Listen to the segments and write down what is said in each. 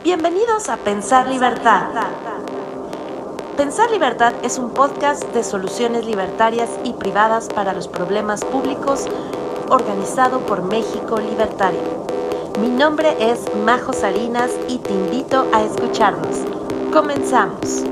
Bienvenidos a Pensar Libertad. Pensar Libertad es un podcast de soluciones libertarias y privadas para los problemas públicos, organizado por México Libertario. Mi nombre es Majo Salinas y te invito a escucharnos. Comenzamos.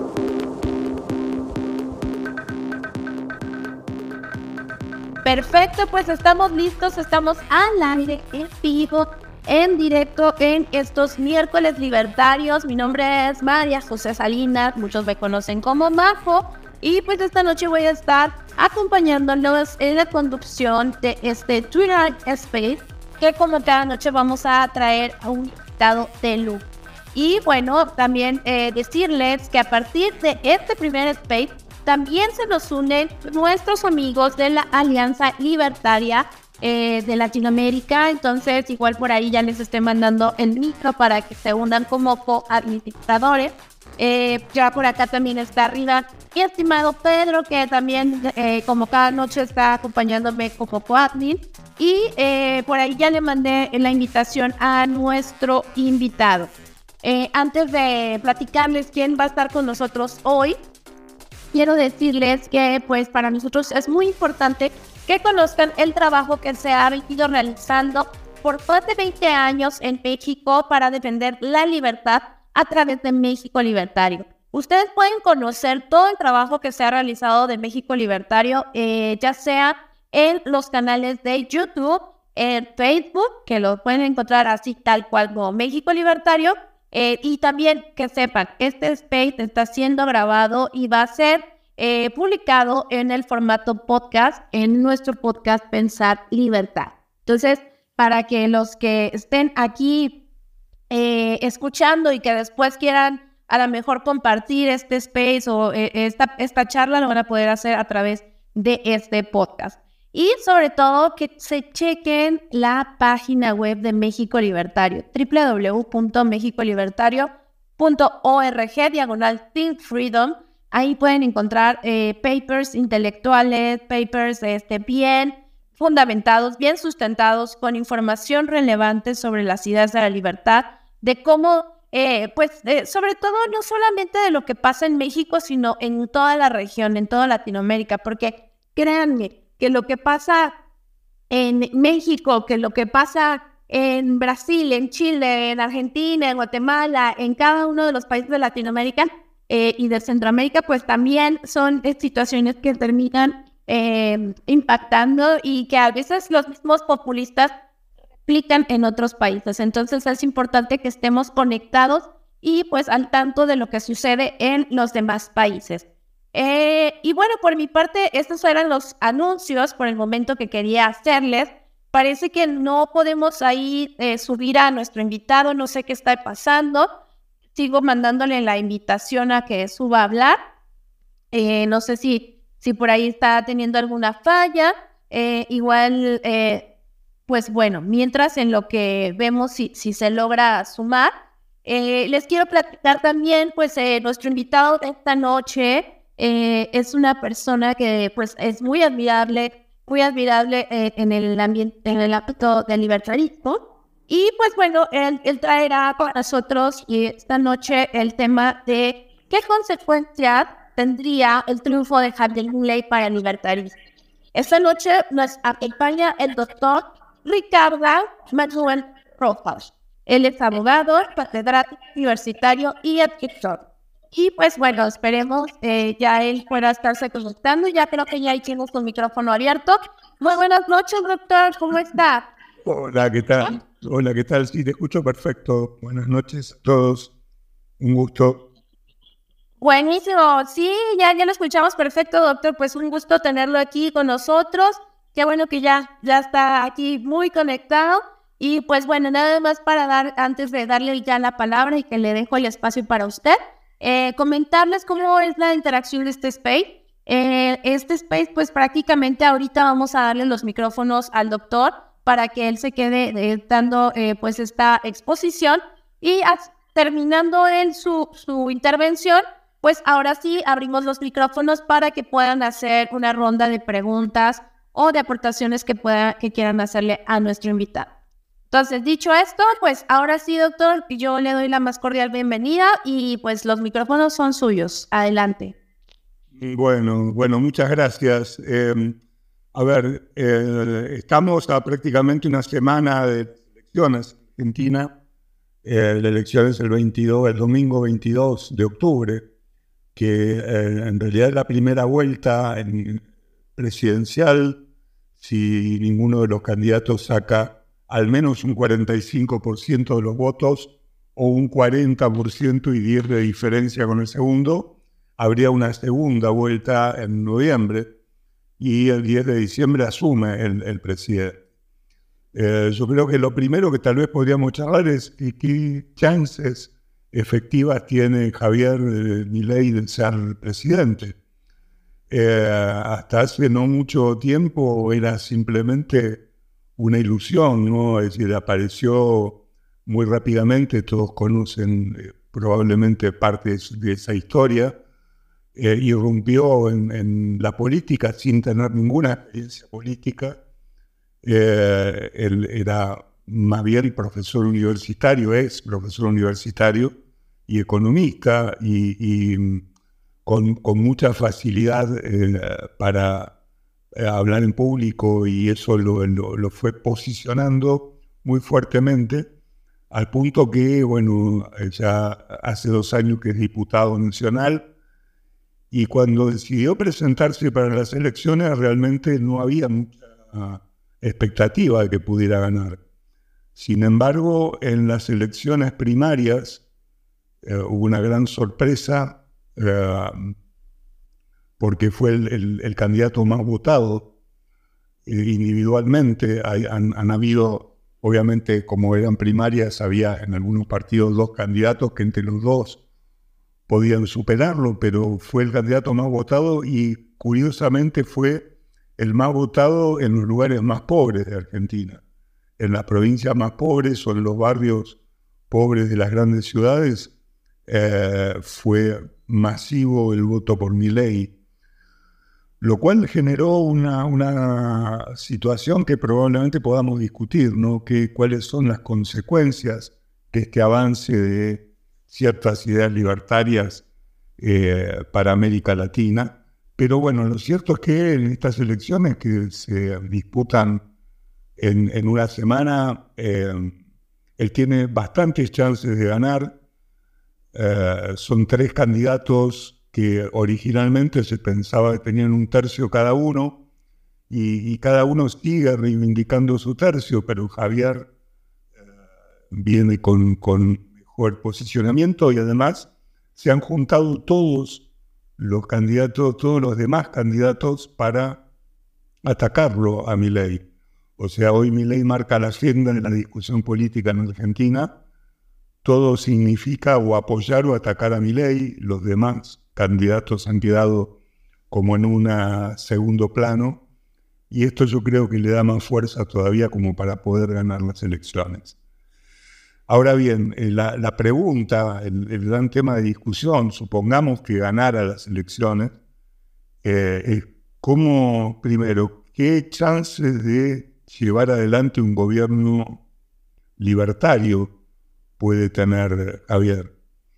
Perfecto, pues estamos listos, estamos al aire, en vivo, en directo, en estos miércoles libertarios. Mi nombre es María José Salinas, muchos me conocen como Majo, y pues esta noche voy a estar acompañándolos en la conducción de este Twitter Space, que como cada noche vamos a traer a un invitado de lujo. Y bueno, también decirles que a partir de este primer Space, también se nos unen nuestros amigos de la Alianza Libertaria de Latinoamérica. Entonces, igual por ahí ya les estoy mandando el micro para que se unan como co-administradores. Ya por acá también está arriba mi estimado Pedro, que también como cada noche está acompañándome como co-admin. Y por ahí ya le mandé la invitación a nuestro invitado. Antes de platicarles quién va a estar con nosotros hoy, quiero decirles que pues para nosotros es muy importante que conozcan el trabajo que se ha venido realizando por más de 20 años en México para defender la libertad a través de México Libertario. Ustedes pueden conocer todo el trabajo que se ha realizado de México Libertario, ya sea en los canales de YouTube, en Facebook, que lo pueden encontrar así tal cual como México Libertario. Y también que sepan, este space está siendo grabado y va a ser publicado en el formato podcast, en nuestro podcast Pensar Libertad. Entonces, para que los que estén aquí escuchando y que después quieran a lo mejor compartir este space o esta charla, lo van a poder hacer a través de este podcast. Y sobre todo que se chequen la página web de México Libertario, www.mexicolibertario.org, /Think Ahí pueden encontrar papers intelectuales, papers bien fundamentados, bien sustentados, con información relevante sobre las ideas de la libertad, de cómo, sobre todo no solamente de lo que pasa en México, sino en toda la región, en toda Latinoamérica, porque créanme, que lo que pasa en México, que lo que pasa en Brasil, en Chile, en Argentina, en Guatemala, en cada uno de los países de Latinoamérica y de Centroamérica, pues también son situaciones que terminan impactando y que a veces los mismos populistas aplican en otros países. Entonces es importante que estemos conectados y pues al tanto de lo que sucede en los demás países. Y bueno, por mi parte, estos eran los anuncios por el momento que quería hacerles. Parece que no podemos ahí subir a nuestro invitado, no sé qué está pasando. Sigo mandándole la invitación a que suba a hablar. No sé si por ahí está teniendo alguna falla. Pues bueno, mientras en lo que vemos si se logra sumar, les quiero platicar también, pues nuestro invitado de esta noche es una persona que pues es muy admirable en el ámbito del libertarismo. Y pues bueno, él traerá para nosotros esta noche el tema de qué consecuencias tendría el triunfo de Javier Milei para el libertarismo. Esta noche nos acompaña el doctor Ricardo Manuel Rojas. Él es abogado, catedrático universitario y escritor. Y pues bueno, esperemos ya él pueda estarse conectando. Ya creo que ya hicimos su micrófono abierto. Muy buenas noches, doctor. ¿Cómo está? Hola, ¿qué tal? Hola, ¿qué tal? Sí, te escucho perfecto. Buenas noches a todos. Un gusto. Buenísimo. Sí, ya lo escuchamos perfecto, doctor. Pues un gusto tenerlo aquí con nosotros. Qué bueno que ya está aquí muy conectado. Y pues bueno, nada más antes de darle ya la palabra y que le dejo el espacio para usted, comentarles cómo es la interacción de este space. Este space, pues prácticamente ahorita vamos a darle los micrófonos al doctor para que él se quede dando pues esta exposición y terminando él su intervención, pues ahora sí abrimos los micrófonos para que puedan hacer una ronda de preguntas o de aportaciones que quieran hacerle a nuestro invitado. Entonces, dicho esto, pues ahora sí, doctor, yo le doy la más cordial bienvenida y pues los micrófonos son suyos. Adelante. Bueno, muchas gracias. A ver, estamos a prácticamente una semana de elecciones en Argentina. La elección es el domingo 22 de octubre, que en realidad es la primera vuelta presidencial si ninguno de los candidatos saca al menos un 45% de los votos o un 40% y 10 de diferencia con el segundo. Habría una segunda vuelta en noviembre y el 10 de diciembre asume el presidente. Yo creo que lo primero que tal vez podríamos charlar es qué chances efectivas tiene Javier Milei de ser presidente. Hasta hace no mucho tiempo era simplemente una ilusión, ¿no? Es decir, apareció muy rápidamente, todos conocen probablemente parte de esa historia, irrumpió en la política sin tener ninguna experiencia política. Él era más bien profesor universitario, es profesor universitario y economista, y con mucha facilidad para hablar en público, y eso lo fue posicionando muy fuertemente, al punto que, bueno, ya hace 2 años que es diputado nacional, y cuando decidió presentarse para las elecciones realmente no había mucha expectativa de que pudiera ganar. Sin embargo, en las elecciones primarias hubo una gran sorpresa, porque fue el candidato más votado individualmente. Han habido, obviamente, como eran primarias, había en algunos partidos 2 candidatos que entre los 2 podían superarlo, pero fue el candidato más votado y curiosamente fue el más votado en los lugares más pobres de Argentina. En las provincias más pobres o en los barrios pobres de las grandes ciudades fue masivo el voto por Milei, lo cual generó una situación que probablemente podamos discutir, ¿no? ¿Cuáles son las consecuencias que este avance de ciertas ideas libertarias para América Latina? Pero bueno, lo cierto es que en estas elecciones que se disputan en una semana, él tiene bastantes chances de ganar. Son 3 candidatos que originalmente se pensaba que tenían 1/3 cada uno, y cada uno sigue reivindicando su tercio, pero Javier viene con mejor posicionamiento, y además se han juntado todos los demás candidatos para atacarlo a Milei. O sea, hoy Milei marca la agenda en la discusión política en Argentina. Todo significa o apoyar o atacar a Milei. Los demás candidatos han quedado como en un segundo plano, y esto yo creo que le da más fuerza todavía como para poder ganar las elecciones. Ahora bien, la pregunta, el gran tema de discusión, supongamos que ganara las elecciones, es cómo, primero, qué chances de llevar adelante un gobierno libertario puede tener Javier.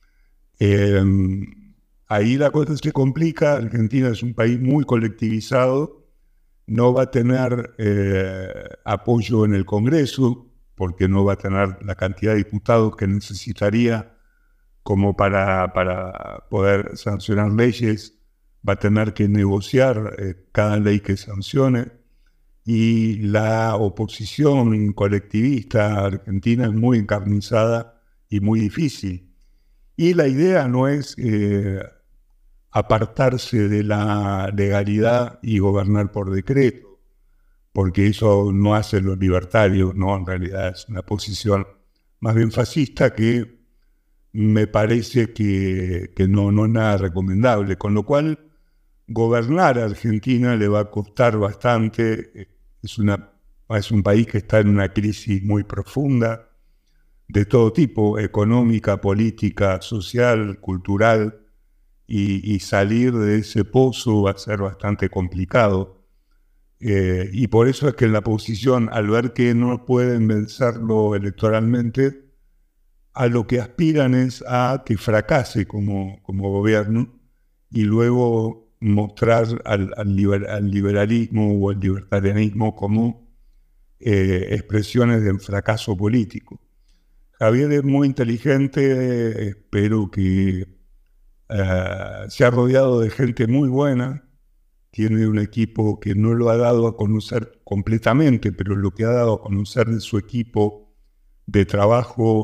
Ahí la cosa se complica. Argentina es un país muy colectivizado, no va a tener apoyo en el Congreso, porque no va a tener la cantidad de diputados que necesitaría como para poder sancionar leyes. Va a tener que negociar cada ley que sancione, y la oposición colectivista argentina es muy encarnizada y muy difícil. Y la idea no es apartarse de la legalidad y gobernar por decreto, porque eso no hacen los libertarios, ¿no? En realidad es una posición más bien fascista que me parece que no es nada recomendable, con lo cual gobernar a Argentina le va a costar bastante. Es un país que está en una crisis muy profunda, de todo tipo, económica, política, social, cultural, y salir de ese pozo va a ser bastante complicado. Y por eso es que en la oposición, al ver que no pueden vencerlo electoralmente, a lo que aspiran es a que fracase como gobierno y luego mostrar al liberalismo o al libertarianismo como expresiones del fracaso político. Javier es muy inteligente, espero que se ha rodeado de gente muy buena, tiene un equipo que no lo ha dado a conocer completamente, pero lo que ha dado a conocer de su equipo de trabajo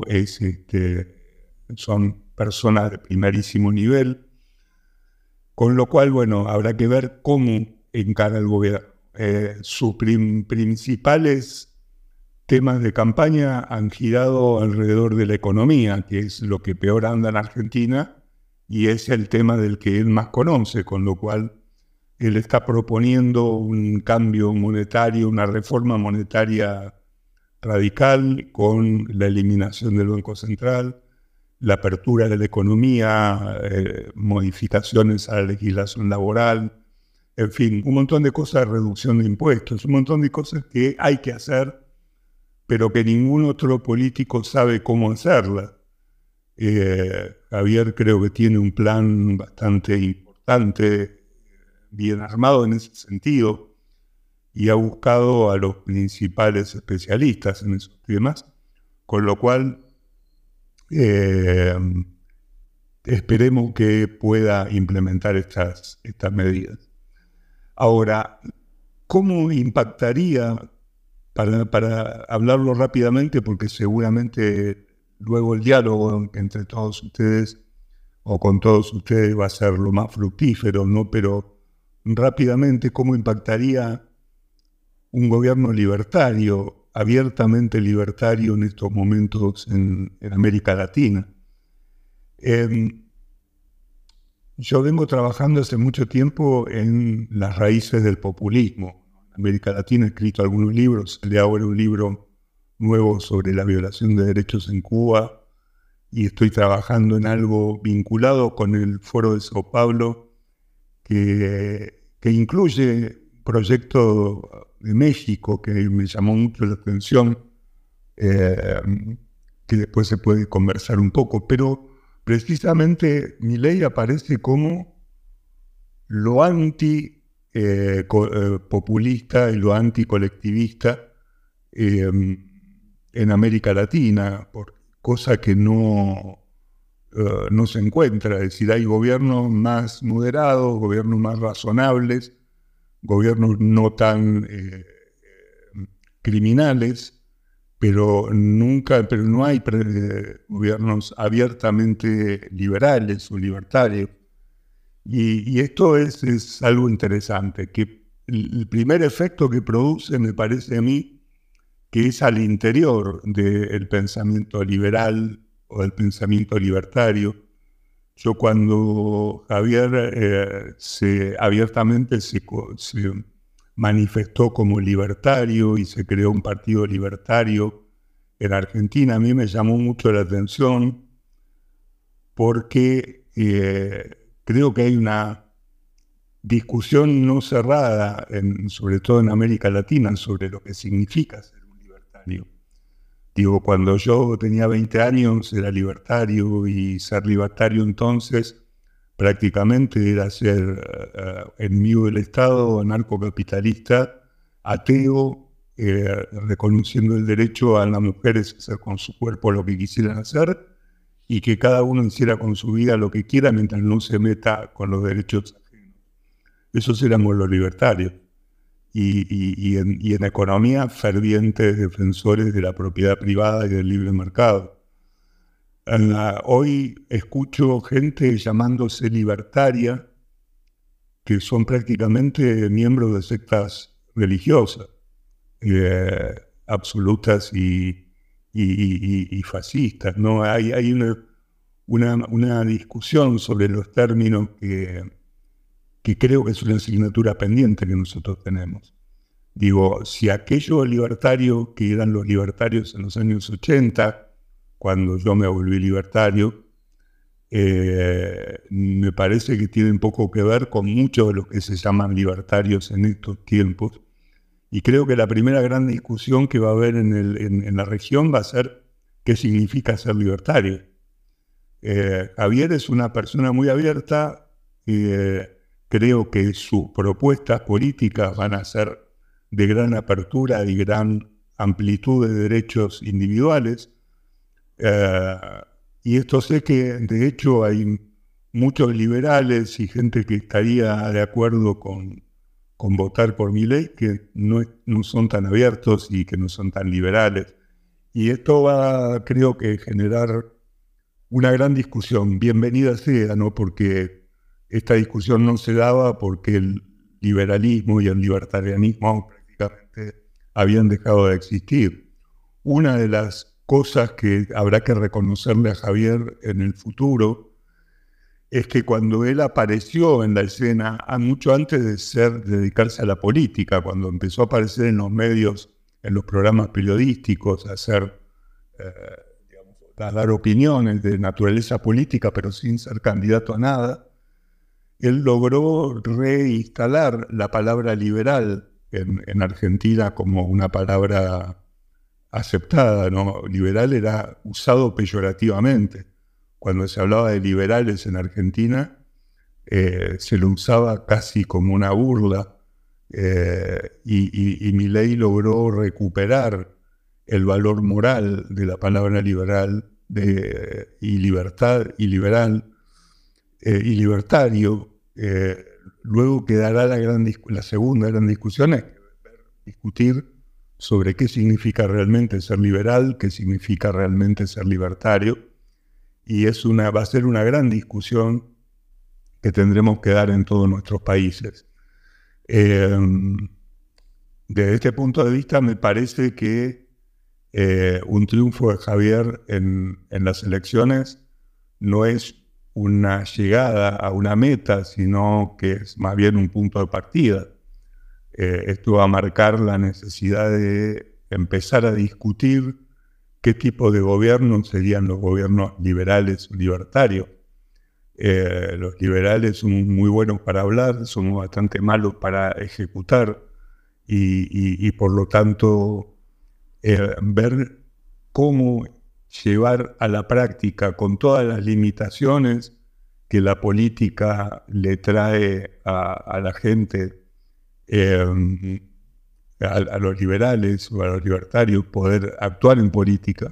son personas de primerísimo nivel, con lo cual, bueno, habrá que ver cómo encara el gobierno. Sus principales temas de campaña han girado alrededor de la economía, que es lo que peor anda en Argentina, y es el tema del que él más conoce, con lo cual él está proponiendo un cambio monetario, una reforma monetaria radical con la eliminación del Banco Central, la apertura de la economía, modificaciones a la legislación laboral, en fin, un montón de cosas de reducción de impuestos, un montón de cosas que hay que hacer, pero que ningún otro político sabe cómo hacerlas. Javier creo que tiene un plan bastante importante, bien armado en ese sentido, y ha buscado a los principales especialistas en esos temas, con lo cual esperemos que pueda implementar estas medidas. Ahora, ¿cómo impactaría, para hablarlo rápidamente, porque seguramente luego el diálogo entre todos ustedes o con todos ustedes va a ser lo más fructífero, ¿no? Pero rápidamente, ¿cómo impactaría un gobierno libertario, abiertamente libertario en estos momentos en América Latina? Yo vengo trabajando hace mucho tiempo en las raíces del populismo. En América Latina he escrito algunos libros, sale ahora un libro nuevo sobre la violación de derechos en Cuba, y estoy trabajando en algo vinculado con el Foro de Sao Paulo, que incluye proyecto de México que me llamó mucho la atención, que después se puede conversar un poco, pero precisamente Milei aparece como lo anti-populista y lo anticolectivista en América Latina, cosa que no se encuentra. Es decir, hay gobiernos más moderados, gobiernos más razonables, gobiernos no tan criminales, pero no hay gobiernos abiertamente liberales o libertarios. Y esto es algo interesante, que el primer efecto que produce, me parece a mí, que es al interior del pensamiento liberal o del pensamiento libertario. Yo cuando Javier abiertamente se manifestó como libertario y se creó un partido libertario en Argentina, a mí me llamó mucho la atención porque creo que hay una discusión no cerrada, sobre todo en América Latina, sobre lo que significa ser un libertario. Digo, cuando yo tenía 20 años era libertario, y ser libertario entonces prácticamente era ser enemigo del Estado, anarcocapitalista, ateo, reconociendo el derecho a las mujeres a hacer con su cuerpo lo que quisieran hacer y que cada uno hiciera con su vida lo que quiera mientras no se meta con los derechos ajenos. Esos éramos los libertarios. Y en economía, fervientes defensores de la propiedad privada y del libre mercado. Hoy escucho gente llamándose libertaria, que son prácticamente miembros de sectas religiosas, absolutas y fascistas, ¿no? Hay una discusión sobre los términos que creo que es una asignatura pendiente que nosotros tenemos. Digo, si aquellos libertarios que eran los libertarios en los años 80, cuando yo me volví libertario, me parece que tienen poco que ver con muchos de los que se llaman libertarios en estos tiempos, Y creo que la primera gran discusión que va a haber en la región va a ser qué significa ser libertario. Javier es una persona muy abierta y creo que sus propuestas políticas van a ser de gran apertura y gran amplitud de derechos individuales. Y esto sé que de hecho hay muchos liberales y gente que estaría de acuerdo con votar por Milei que no son tan abiertos y que no son tan liberales. Y esto va, creo que, generar una gran discusión. Bienvenida sea, ¿no? Porque esta discusión no se daba porque el liberalismo y el libertarianismo prácticamente habían dejado de existir. Una de las cosas que habrá que reconocerle a Javier en el futuro es que cuando él apareció en la escena, mucho antes de dedicarse a la política, cuando empezó a aparecer en los medios, en los programas periodísticos, a dar opiniones de naturaleza política, pero sin ser candidato a nada, él logró reinstalar la palabra liberal en Argentina como una palabra aceptada, ¿no? Liberal era usado peyorativamente. Cuando se hablaba de liberales en Argentina, se lo usaba casi como una burla, y Milei logró recuperar el valor moral de la palabra liberal y libertad y liberal y libertario. Luego quedará la segunda gran discusión, es discutir sobre qué significa realmente ser liberal, qué significa realmente ser libertario. Y va a ser una gran discusión que tendremos que dar en todos nuestros países. Desde este punto de vista, me parece que un triunfo de Javier en las elecciones no es una llegada a una meta, sino que es más bien un punto de partida. Esto va a marcar la necesidad de empezar a discutir qué tipo de gobiernos serían los gobiernos liberales o libertarios. Los liberales son muy buenos para hablar, somos bastante malos para ejecutar y por lo tanto ver cómo llevar a la práctica con todas las limitaciones que la política le trae a la gente, a los liberales o a los libertarios, poder actuar en política,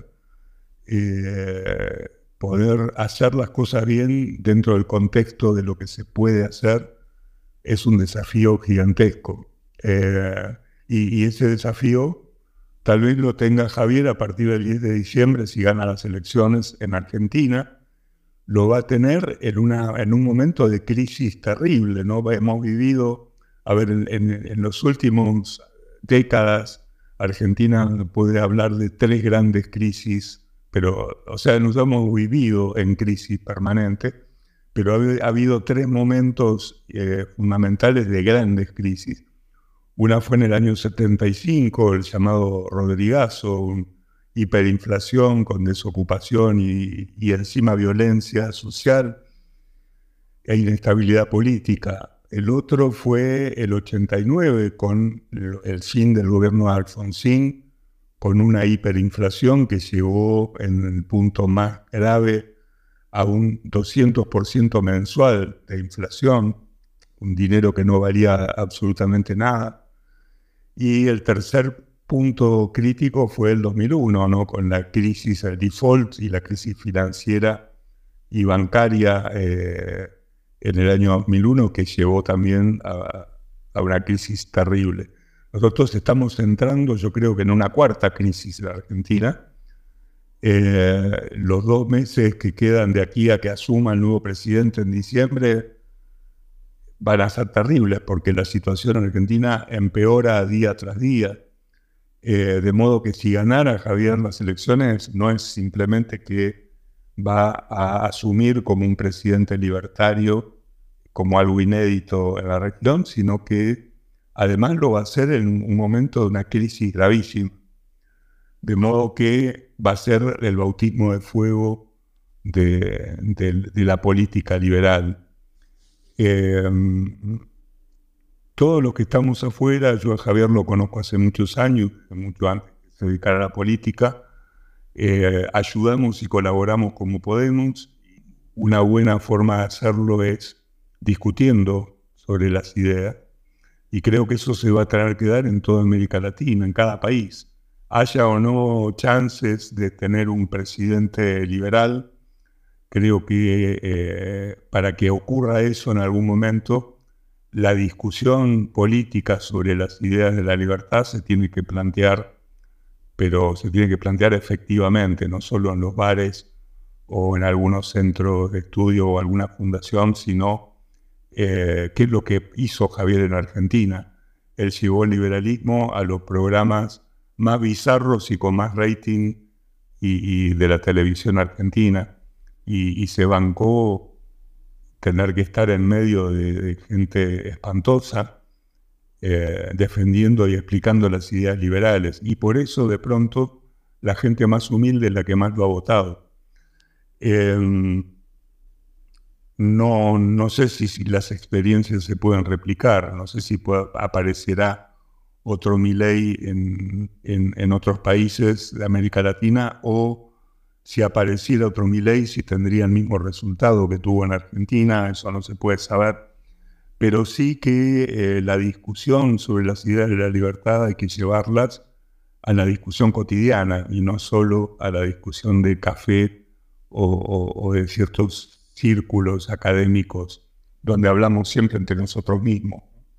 poder hacer las cosas bien dentro del contexto de lo que se puede hacer, es un desafío gigantesco. Y ese desafío tal vez lo tenga Javier a partir del 10 de diciembre, si gana las elecciones en Argentina. Lo va a tener en un momento de crisis terrible, ¿no? Hemos vivido, en los últimos décadas, Argentina puede hablar de 3 grandes crisis, pero, nos hemos vivido en crisis permanente, pero ha habido 3 momentos fundamentales de grandes crisis. Una fue en el año 75, el llamado Rodrigazo, hiperinflación con desocupación y encima violencia social e inestabilidad política. El otro fue el 89, con el fin del gobierno de Alfonsín, con una hiperinflación que llegó en el punto más grave a un 200% mensual de inflación, un dinero que no valía absolutamente nada. Y el tercer punto crítico fue el 2001, ¿no? Con la crisis, el default y la crisis financiera y bancaria en el año 2001, que llevó también a una crisis terrible. Nosotros estamos entrando, yo creo que en una cuarta crisis de Argentina. Los 2 meses que quedan de aquí a que asuma el nuevo presidente en diciembre van a ser terribles, porque la situación en Argentina empeora día tras día. De modo que si ganara Javier las elecciones, no es simplemente que va a asumir como un presidente libertario, como algo inédito en la región, sino que además lo va a hacer en un momento de una crisis gravísima. De modo que va a ser el bautismo de fuego de la política liberal. todos los que estamos afuera, yo a Javier lo conozco hace muchos años, mucho antes de se dedicara a la política, ayudamos y colaboramos como podemos. Una buena forma de hacerlo es discutiendo sobre las ideas, y creo que eso se va a tener que dar en toda América Latina, en cada país. Haya o no chances de tener un presidente liberal, creo que para que ocurra eso en algún momento, la discusión política sobre las ideas de la libertad se tiene que plantear, pero se tiene que plantear efectivamente, no solo en los bares o en algunos centros de estudio o alguna fundación, sino qué es lo que hizo Javier en Argentina. Él llevó el liberalismo a los programas más bizarros y con más rating y de la televisión argentina, y se bancó tener que estar en medio de gente espantosa, defendiendo y explicando las ideas liberales, y por eso de pronto la gente más humilde es la que más lo ha votado. No sé si las experiencias se pueden replicar, no sé si aparecerá otro Milei en otros países de América Latina, o si apareciera otro Milei, si tendría el mismo resultado que tuvo en Argentina, eso no se puede saber. Pero sí que la discusión sobre las ideas de la libertad hay que llevarlas a la discusión cotidiana y no solo a la discusión de café o de ciertos círculos académicos donde hablamos siempre entre nosotros mismos.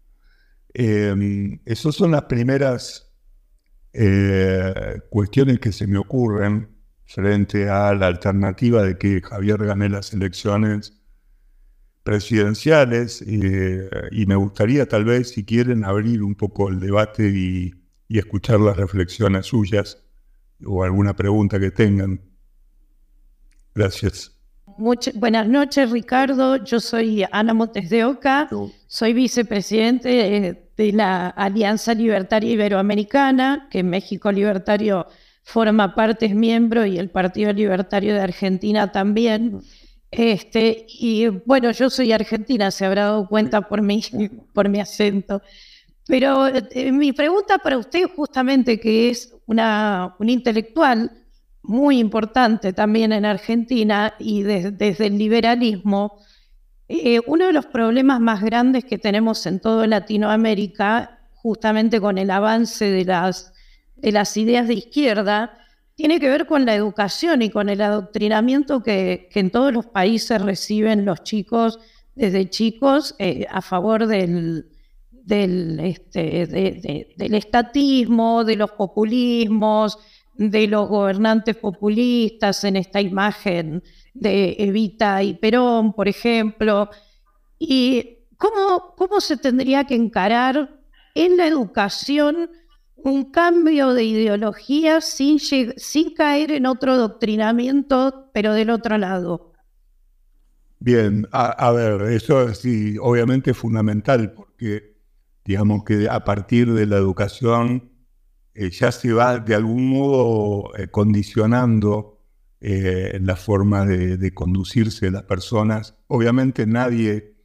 Esas son las primeras cuestiones que se me ocurren frente a la alternativa de que Javier gane las elecciones presidenciales, y me gustaría tal vez, si quieren, abrir un poco el debate y escuchar las reflexiones suyas o alguna pregunta que tengan. Gracias. Buenas noches, Ricardo. Yo soy Ana Montes de Oca, soy vicepresidente de la Alianza Libertaria Iberoamericana, que México Libertario forma parte, es miembro, y el Partido Libertario de Argentina también. Y bueno, yo soy argentina, se habrá dado cuenta por mi acento. Pero mi pregunta para usted, justamente, que es un intelectual muy importante también en Argentina y desde el liberalismo, uno de los problemas más grandes que tenemos en toda Latinoamérica, justamente con el avance de las ideas de izquierda, tiene que ver con la educación y con el adoctrinamiento que en todos los países reciben los chicos desde chicos a favor del estatismo, de los populismos, de los gobernantes populistas, en esta imagen de Evita y Perón, por ejemplo. ¿Y cómo se tendría que encarar en la educación un cambio de ideología sin caer en otro adoctrinamiento, pero del otro lado? Bien, a ver, eso sí, obviamente es fundamental, porque digamos que a partir de la educación ya se va de algún modo condicionando la forma de conducirse de las personas. Obviamente nadie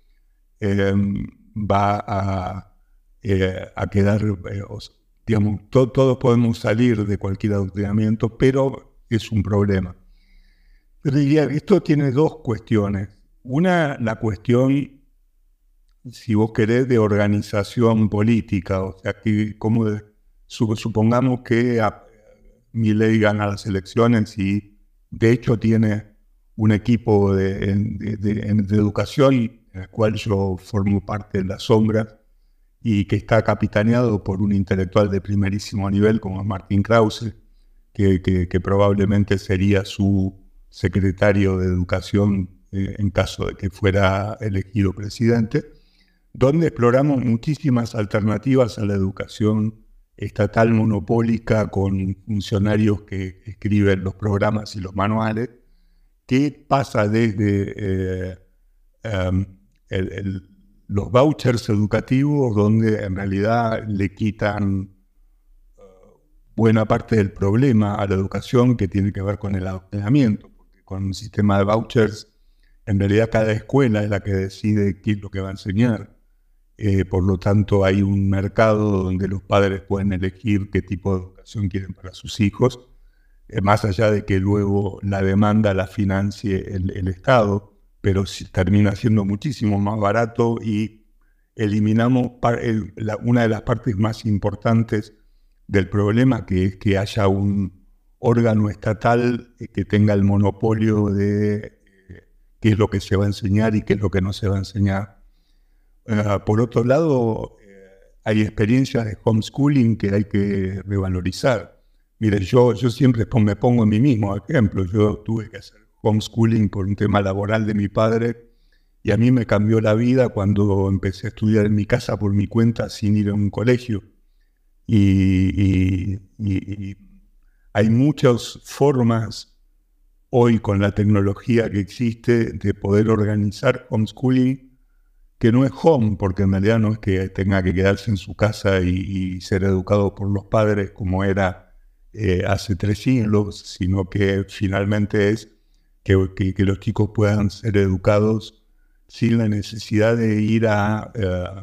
va a quedar, digamos, todos podemos salir de cualquier adoctrinamiento, pero es un problema. Pero diría, esto tiene dos cuestiones. Una, la cuestión, si vos querés, de organización política, o sea, que supongamos que Milei gana las elecciones y de hecho tiene un equipo de educación en el cual yo formo parte de la sombra y que está capitaneado por un intelectual de primerísimo nivel como Martín Krause, que probablemente sería su secretario de educación en caso de que fuera elegido presidente, donde exploramos muchísimas alternativas a la educación estatal monopólica con funcionarios que escriben los programas y los manuales, que pasa desde los vouchers educativos, donde en realidad le quitan buena parte del problema a la educación, que tiene que ver con el adoctrinamiento, porque con un sistema de vouchers, en realidad cada escuela es la que decide qué es lo que va a enseñar. por lo tanto hay un mercado donde los padres pueden elegir qué tipo de educación quieren para sus hijos, más allá de que luego la demanda la financie el Estado, pero termina siendo muchísimo más barato y eliminamos una de las partes más importantes del problema, que es que haya un órgano estatal que tenga el monopolio de qué es lo que se va a enseñar y qué es lo que no se va a enseñar. Por otro lado, hay experiencias de homeschooling que hay que revalorizar. Mire, yo siempre me pongo en mí mismo ejemplo. Yo tuve que hacer homeschooling por un tema laboral de mi padre y a mí me cambió la vida cuando empecé a estudiar en mi casa por mi cuenta sin ir a un colegio. Y hay muchas formas hoy con la tecnología que existe de poder organizar homeschooling, que no es home, porque en realidad no es que tenga que quedarse en su casa y ser educado por los padres como era hace 3 siglos, sino que finalmente es que los chicos puedan ser educados sin la necesidad de ir a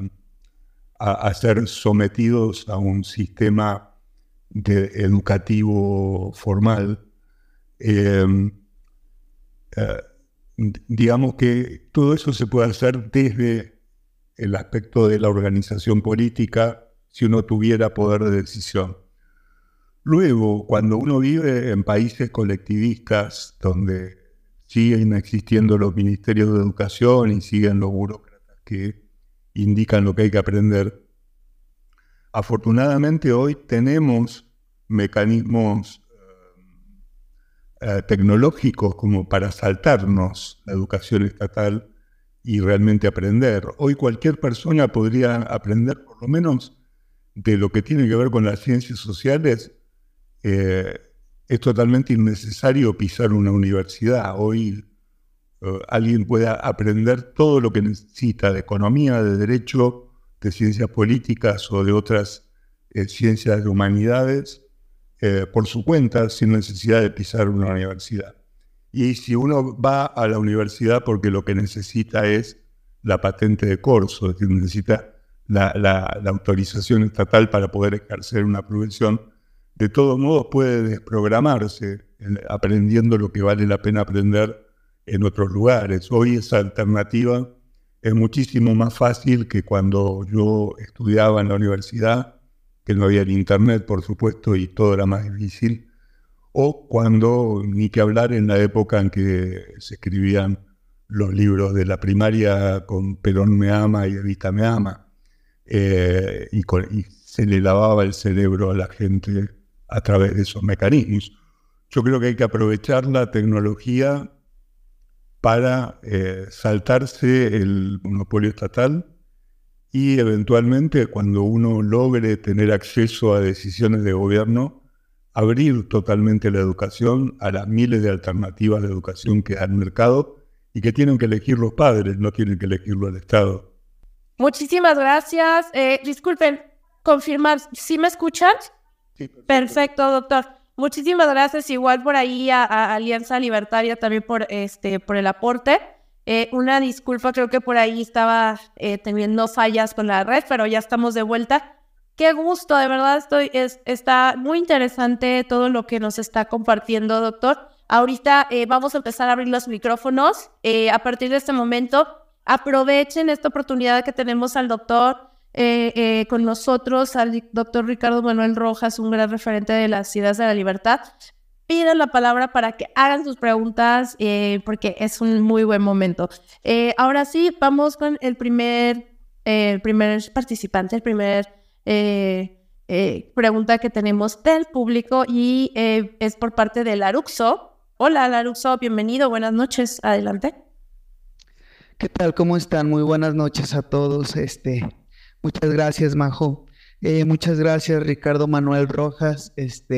ser sometidos a un sistema educativo formal. Digamos que todo eso se puede hacer desde el aspecto de la organización política, si uno tuviera poder de decisión. Luego, cuando uno vive en países colectivistas donde siguen existiendo los ministerios de educación y siguen los burócratas que indican lo que hay que aprender, afortunadamente hoy tenemos mecanismos tecnológicos como para saltarnos la educación estatal y realmente aprender. Hoy cualquier persona podría aprender, por lo menos de lo que tiene que ver con las ciencias sociales. Es totalmente innecesario pisar una universidad. Hoy alguien puede aprender todo lo que necesita de economía, de derecho, de ciencias políticas o de otras ciencias de humanidades por su cuenta, sin necesidad de pisar una universidad. Y si uno va a la universidad porque lo que necesita es la patente de corso, es decir, necesita la autorización estatal para poder ejercer una profesión, de todos modos puede desprogramarse aprendiendo lo que vale la pena aprender en otros lugares. Hoy esa alternativa es muchísimo más fácil que cuando yo estudiaba en la universidad, que no había internet, por supuesto, y todo era más difícil, o cuando, ni que hablar, en la época en que se escribían los libros de la primaria con Perón me ama y Evita me ama, y se le lavaba el cerebro a la gente a través de esos mecanismos. Yo creo que hay que aprovechar la tecnología para saltarse el monopolio estatal y eventualmente, cuando uno logre tener acceso a decisiones de gobierno, abrir totalmente la educación a las miles de alternativas de educación que da el mercado y que tienen que elegir los padres, no tienen que elegirlo el Estado. Muchísimas gracias. Disculpen, confirmar, ¿sí me escuchan? Sí, perfecto, doctor. Muchísimas gracias. Igual por ahí a Alianza Libertaria también por el aporte. Una disculpa, creo que por ahí estaba teniendo fallas con la red, pero ya estamos de vuelta. Qué gusto, de verdad está muy interesante todo lo que nos está compartiendo, doctor. Ahorita vamos a empezar a abrir los micrófonos. A partir de este momento, aprovechen esta oportunidad que tenemos al doctor con nosotros, al doctor Ricardo Manuel Rojas, un gran referente de las ideas de la libertad. Pidan la palabra para que hagan sus preguntas, porque es un muy buen momento. Ahora sí, vamos con el primer participante, el primer pregunta que tenemos del público y es por parte de Laruxo. Hola, Laruxo, bienvenido, buenas noches, adelante. ¿Qué tal? ¿Cómo están? Muy buenas noches a todos. Muchas gracias, Majo. Muchas gracias, Ricardo Manuel Rojas.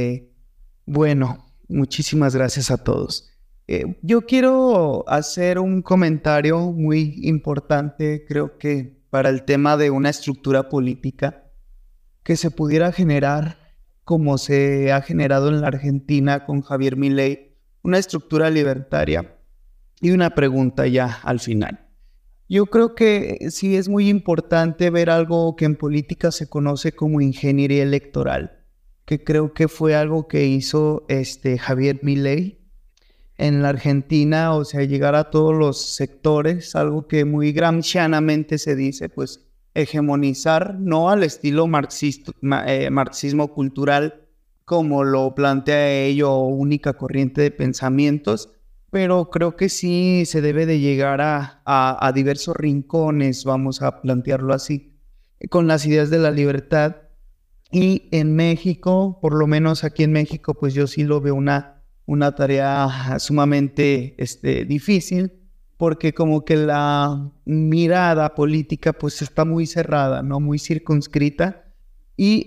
Bueno, muchísimas gracias a todos. Yo quiero hacer un comentario muy importante, creo que para el tema de una estructura política que se pudiera generar como se ha generado en la Argentina con Javier Milei, una estructura libertaria. Y una pregunta ya al final. Yo creo que sí es muy importante ver algo que en política se conoce como ingeniería electoral, que creo que fue algo que hizo Javier Milei en la Argentina, o sea, llegar a todos los sectores, algo que muy gramscianamente se dice, pues hegemonizar, no al estilo marxismo cultural como lo plantea ello, única corriente de pensamientos, pero creo que sí se debe de llegar a diversos rincones, vamos a plantearlo así, con las ideas de la libertad. Y en México, por lo menos aquí en México, pues yo sí lo veo una tarea sumamente difícil, porque como que la mirada política pues está muy cerrada, ¿no? Muy circunscrita. Y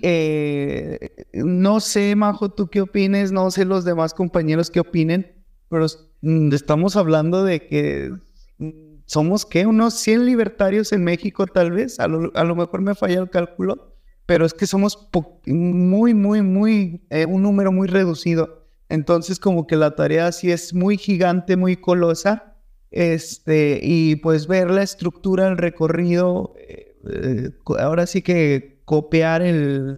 no sé, Majo, tú qué opines, no sé los demás compañeros qué opinen, pero estamos hablando de que somos, ¿qué? Unos 100 libertarios en México tal vez, a lo mejor me falla el cálculo, pero es que somos muy, un número muy reducido. Entonces como que la tarea sí es muy gigante, muy colosa, y pues ver la estructura, el recorrido, ahora sí que copiar el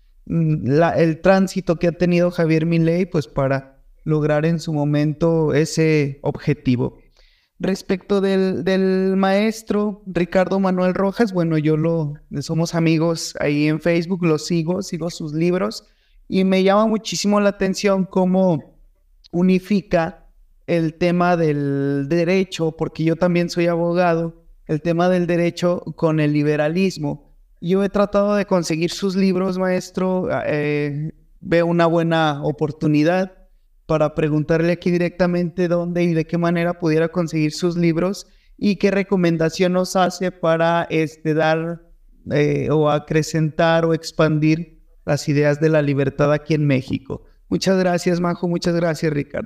tránsito que ha tenido Javier Milei, pues para lograr en su momento ese objetivo. Respecto del maestro Ricardo Manuel Rojas, bueno, somos amigos ahí en Facebook, sigo sus libros y me llama muchísimo la atención cómo unifica el tema del derecho, porque yo también soy abogado, el tema del derecho con el liberalismo. Yo he tratado de conseguir sus libros, maestro, veo una buena oportunidad para preguntarle aquí directamente dónde y de qué manera pudiera conseguir sus libros y qué recomendación nos hace para dar o acrecentar o expandir las ideas de la libertad aquí en México. Muchas gracias, Majo. Muchas gracias, Ricardo.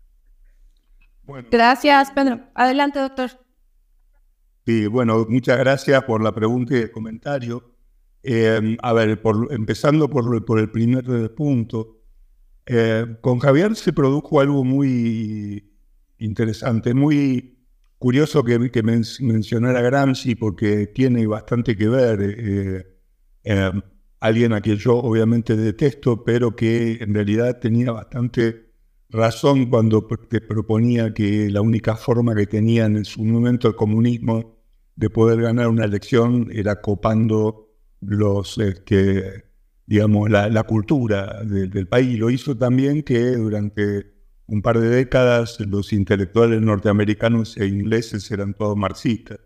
Bueno. Gracias, Pedro. Adelante, doctor. Sí, bueno, muchas gracias por la pregunta y el comentario. A ver, empezando por el primer punto. Con Javier se produjo algo muy interesante, muy curioso que mencionara Gramsci porque tiene bastante que ver. Alguien a quien yo obviamente detesto, pero que en realidad tenía bastante razón cuando te proponía que la única forma que tenían en su momento el comunismo de poder ganar una elección era copando digamos, la cultura del país. Lo hizo también que durante un par de décadas los intelectuales norteamericanos e ingleses eran todos marxistas.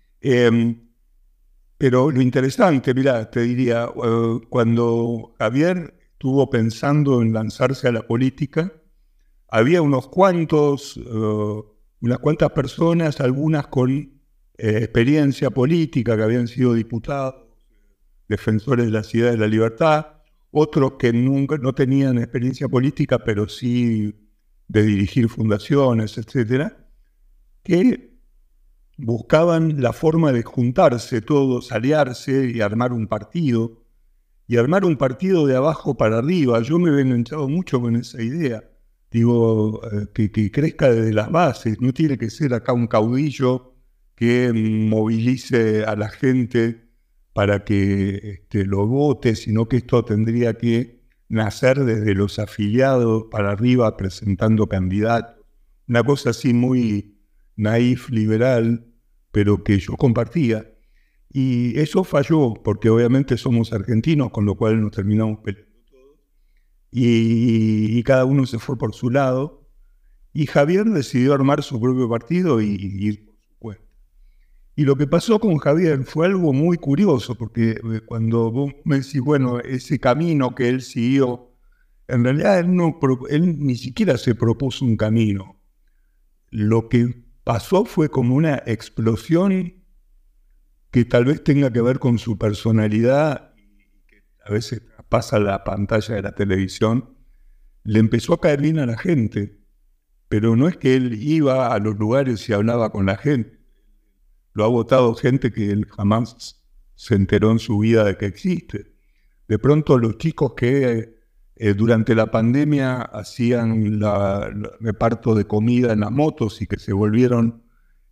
Pero lo interesante, mira, te diría, cuando Javier estuvo pensando en lanzarse a la política, había unas cuantas personas, algunas con experiencia política, que habían sido diputados, defensores de las ideas de la libertad, otros que nunca no tenían experiencia política, pero sí de dirigir fundaciones, etcétera, que buscaban la forma de juntarse todos, aliarse y armar un partido de abajo para arriba. Yo me he enganchado mucho con esa idea. Digo, que crezca desde las bases, no tiene que ser acá un caudillo que movilice a la gente para que lo vote, sino que esto tendría que nacer desde los afiliados para arriba presentando candidatos. Una cosa así muy naif, liberal, pero que yo compartía. Y eso falló, porque obviamente somos argentinos, con lo cual nos terminamos peleando todos. Y cada uno se fue por su lado. Y Javier decidió armar su propio partido y ir por su cuenta. Y lo que pasó con Javier fue algo muy curioso, porque cuando vos me decís, bueno, ese camino que él siguió, en realidad él ni siquiera se propuso un camino. Lo que pasó fue como una explosión que tal vez tenga que ver con su personalidad, y que a veces pasa la pantalla de la televisión. Le empezó a caer bien a la gente, pero no es que él iba a los lugares y hablaba con la gente. Lo ha votado gente que él jamás se enteró en su vida de que existe. De pronto los chicos que durante la pandemia hacían el reparto de comida en las motos y que se volvieron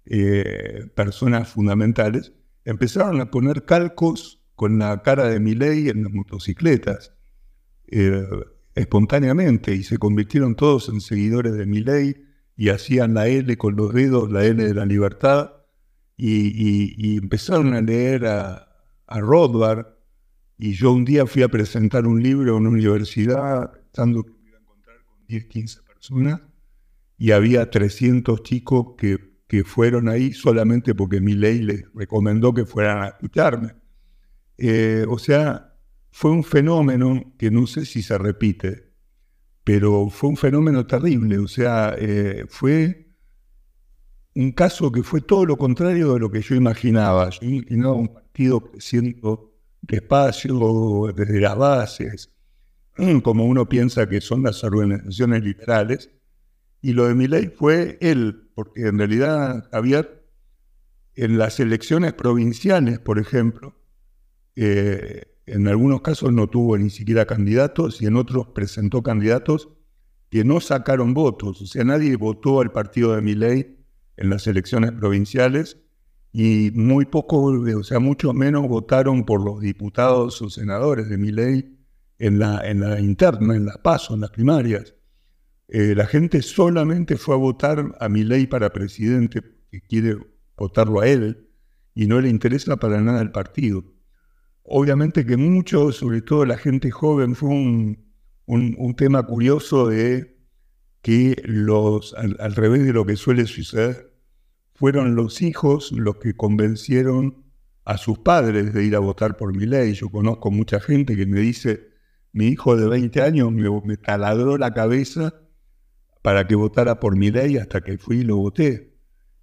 personas fundamentales, empezaron a poner calcos con la cara de Milei en las motocicletas, espontáneamente, y se convirtieron todos en seguidores de Milei y hacían la L con los dedos, la L de la libertad, y empezaron a leer a Rothbard. Y yo un día fui a presentar un libro en una universidad pensando que me iba a encontrar con 10, 15 personas, y había 300 chicos que fueron ahí solamente porque Milei les recomendó que fueran a escucharme. O sea, fue un fenómeno que no sé si se repite, pero fue un fenómeno terrible. O sea, fue un caso que fue todo lo contrario de lo que yo imaginaba. Yo imaginaba un partido creciendo despacio, desde las bases, como uno piensa que son las organizaciones liberales. Y lo de Milei fue él, porque en realidad, Javier, en las elecciones provinciales, por ejemplo, en algunos casos no tuvo ni siquiera candidatos y en otros presentó candidatos que no sacaron votos. O sea, nadie votó al partido de Milei en las elecciones provinciales y muy poco, o sea, mucho menos votaron por los diputados o senadores de Milei en la interna, en la PASO, en las primarias. La gente solamente fue a votar a Milei para presidente, que quiere votarlo a él, y no le interesa para nada el partido. Obviamente que muchos, sobre todo la gente joven, fue un tema curioso de que al revés de lo que suele suceder, fueron los hijos los que convencieron a sus padres de ir a votar por Milei. Yo conozco mucha gente que me dice, mi hijo de 20 años me taladró la cabeza para que votara por Milei hasta que fui y lo voté.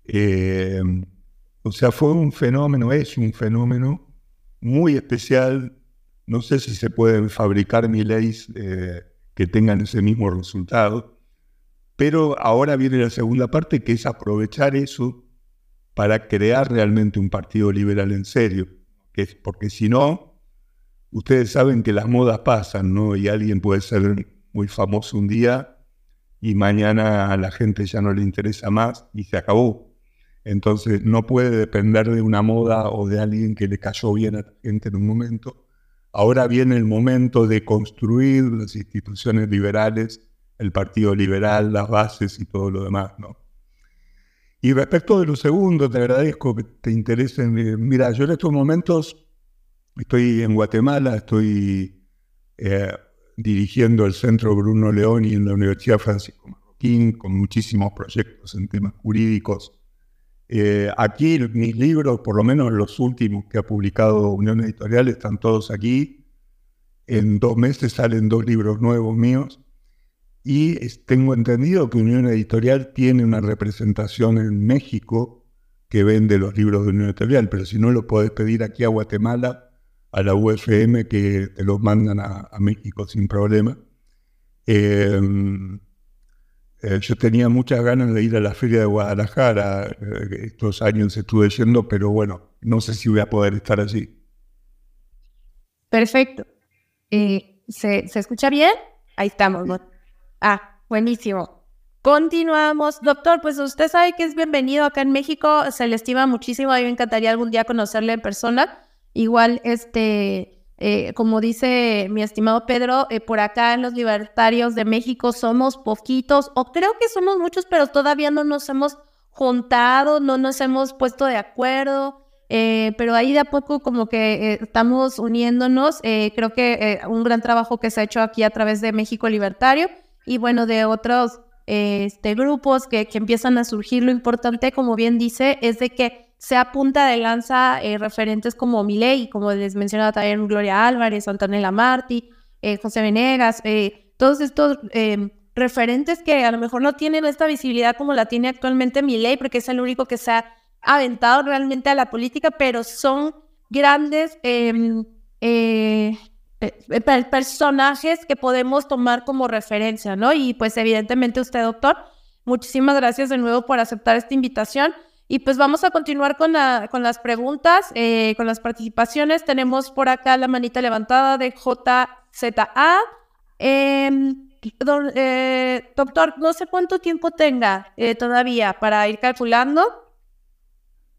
O sea, fue un fenómeno, es un fenómeno muy especial. No sé si se pueden fabricar Mileis que tengan ese mismo resultado, pero ahora viene la segunda parte, que es aprovechar eso para crear realmente un partido liberal en serio. Porque si no, ustedes saben que las modas pasan, ¿no? Y alguien puede ser muy famoso un día y mañana a la gente ya no le interesa más y se acabó. Entonces no puede depender de una moda o de alguien que le cayó bien a la gente en un momento. Ahora viene el momento de construir las instituciones liberales, el Partido Liberal, las bases y todo lo demás, ¿no? Y respecto de lo segundo, te agradezco que te interesen. Mira, yo en estos momentos estoy en Guatemala, estoy dirigiendo el Centro Bruno Leoni en la Universidad Francisco Marroquín, con muchísimos proyectos en temas jurídicos. Aquí mis libros, por lo menos los últimos que ha publicado Unión Editorial, están todos aquí. En 2 meses salen 2 libros nuevos míos. Y tengo entendido que Unión Editorial tiene una representación en México que vende los libros de Unión Editorial, pero si no lo podés pedir aquí a Guatemala, a la UFM, que te los mandan a México sin problema. Yo tenía muchas ganas de ir a la Feria de Guadalajara. Estos años estuve yendo, pero bueno, no sé si voy a poder estar allí. Perfecto. ¿Se escucha bien? Ahí estamos, ¿no? Buenísimo. Continuamos. Doctor, pues usted sabe que es bienvenido acá en México, se le estima muchísimo, a mí me encantaría algún día conocerle en persona. Igual, como dice mi estimado Pedro, por acá en los libertarios de México somos poquitos, o creo que somos muchos, pero todavía no nos hemos juntado, no nos hemos puesto de acuerdo, pero ahí de a poco como que estamos uniéndonos. Creo que un gran trabajo que se ha hecho aquí a través de México Libertario y bueno, de otros grupos que empiezan a surgir. Lo importante, como bien dice, es de que sea punta de lanza referentes como Milei, como les mencionaba también Gloria Álvarez, Antonella Martí, José Venegas, todos estos referentes que a lo mejor no tienen esta visibilidad como la tiene actualmente Milei, porque es el único que se ha aventado realmente a la política, pero son grandes personajes que podemos tomar como referencia, ¿no? Y pues evidentemente usted, doctor, muchísimas gracias de nuevo por aceptar esta invitación. Y pues vamos a continuar con las preguntas, con las participaciones. Tenemos por acá la manita levantada de JZA. Doctor, no sé cuánto tiempo tenga todavía para ir calculando.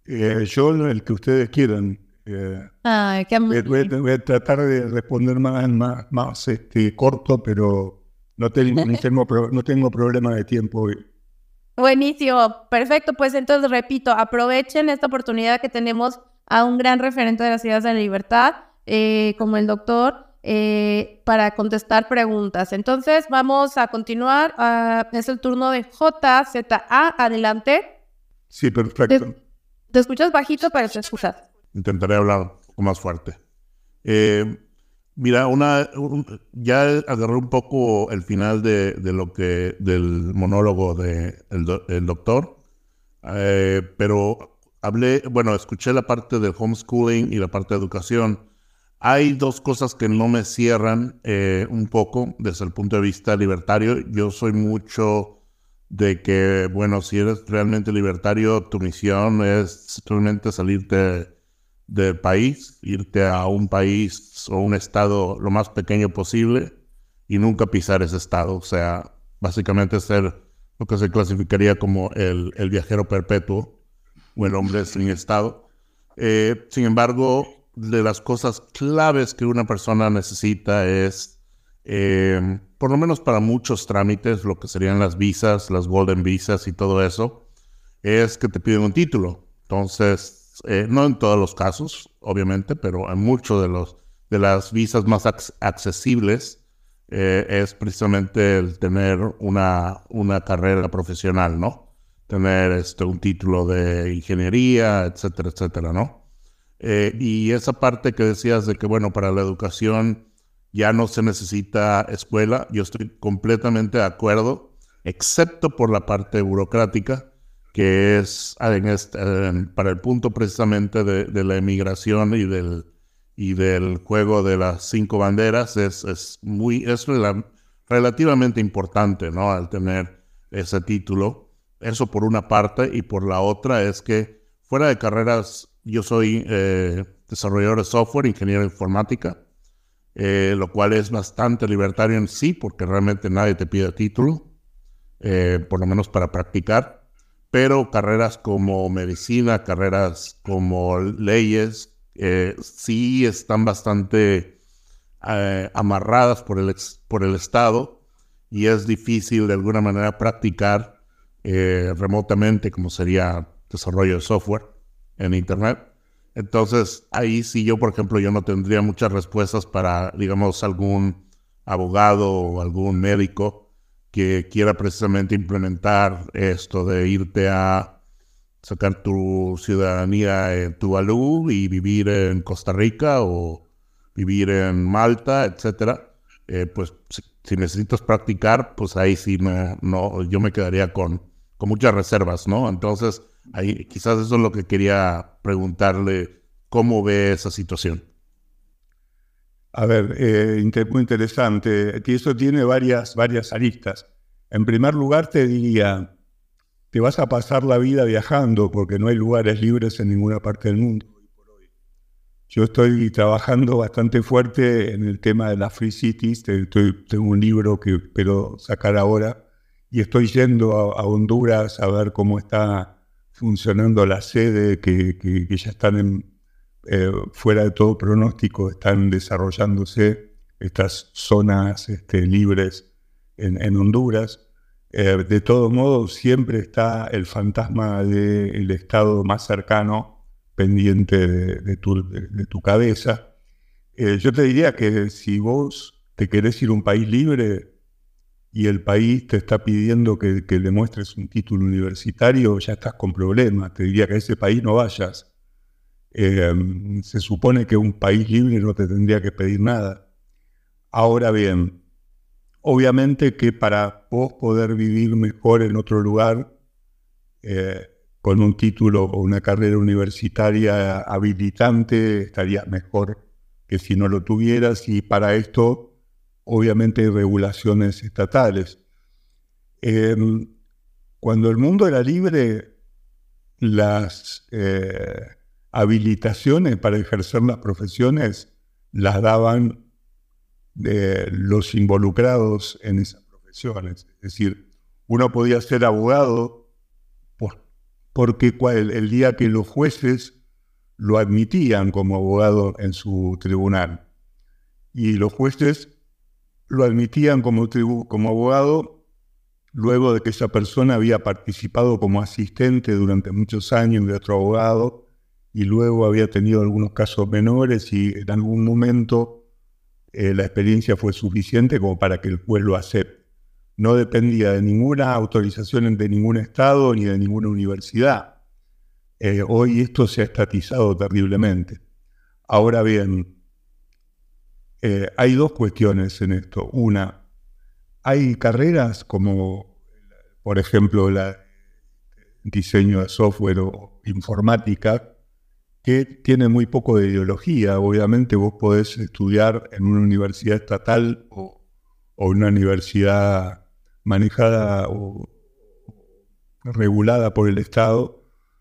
Yo el que ustedes quieran. Ay, qué Voy a tratar de responder más corto, pero no tengo problema de tiempo hoy. Buenísimo, perfecto. Pues entonces repito, aprovechen esta oportunidad que tenemos a un gran referente de las ideas de la libertad, como el doctor, para contestar preguntas. Entonces vamos a continuar. Es el turno de JZA. Adelante. Sí, perfecto. Te escuchas bajito, pero te escuchas. Intentaré hablar un poco más fuerte. Mira, ya agarré un poco el final del monólogo del doctor, pero escuché la parte del homeschooling y la parte de educación. Hay dos cosas que no me cierran un poco desde el punto de vista libertario. Yo soy mucho de que, si eres realmente libertario, tu misión es realmente salirte del país, irte a un país o un estado lo más pequeño posible y nunca pisar ese estado. O sea, básicamente ser lo que se clasificaría como el viajero perpetuo o el hombre sin estado. Sin embargo, de las cosas claves que una persona necesita es, por lo menos para muchos trámites, lo que serían las visas, las golden visas y todo eso, es que te piden un título. Entonces, no en todos los casos, obviamente, pero en muchos de las visas más accesibles es precisamente el tener una carrera profesional, ¿no? Tener un título de ingeniería, etcétera, etcétera, ¿no? Y esa parte que decías de que, para la educación ya no se necesita escuela, yo estoy completamente de acuerdo, excepto por la parte burocrática, que es para el punto precisamente de la emigración y del juego de las 5 banderas, es relativamente importante, ¿no? Al tener ese título. Eso por una parte, y por la otra es que fuera de carreras, yo soy desarrollador de software, ingeniero de informática, lo cual es bastante libertario en sí, porque realmente nadie te pide título, por lo menos para practicar. Pero carreras como medicina, carreras como leyes, sí están bastante amarradas por el Estado, y es difícil de alguna manera practicar remotamente, como sería desarrollo de software en Internet. Entonces, ahí sí yo, por ejemplo, yo no tendría muchas respuestas para, digamos, algún abogado o algún médico que quiera precisamente implementar esto de irte a sacar tu ciudadanía en Tuvalu y vivir en Costa Rica o vivir en Malta, etcétera. Pues si necesitas practicar, pues ahí sí yo me quedaría con muchas reservas, ¿no? Entonces, ahí quizás eso es lo que quería preguntarle, ¿cómo ve esa situación? A ver, muy interesante. Y eso tiene varias aristas. En primer lugar, te diría, te vas a pasar la vida viajando porque no hay lugares libres en ninguna parte del mundo. Yo estoy trabajando bastante fuerte en el tema de las Free Cities. Tengo un libro que espero sacar ahora y estoy yendo a Honduras a ver cómo está funcionando la sede, que ya están fuera de todo pronóstico, están desarrollándose estas zonas libres en Honduras. De todos modos, siempre está el fantasma del estado más cercano pendiente de tu cabeza. Yo te diría que si vos te querés ir a un país libre y el país te está pidiendo que le muestres un título universitario, ya estás con problemas. Te diría que a ese país no vayas. Se supone que un país libre no te tendría que pedir nada. Ahora bien, obviamente que para vos poder vivir mejor en otro lugar, con un título o una carrera universitaria habilitante, estaría mejor que si no lo tuvieras, y para esto obviamente hay regulaciones estatales. Cuando el mundo era libre, las habilitaciones para ejercer las profesiones las daban los involucrados en esas profesiones. Es decir, uno podía ser abogado porque el día que los jueces lo admitían como abogado en su tribunal, y los jueces lo admitían como abogado luego de que esa persona había participado como asistente durante muchos años de otro abogado y luego había tenido algunos casos menores y en algún momento la experiencia fue suficiente como para que el juez lo acepte. No dependía de ninguna autorización de ningún estado ni de ninguna universidad. Hoy esto se ha estatizado terriblemente. Ahora bien, hay dos cuestiones en esto. Una, hay carreras como, por ejemplo, el diseño de software o informática, que tienen muy poco de ideología. Obviamente vos podés estudiar en una universidad estatal o una universidad manejada o regulada por el Estado,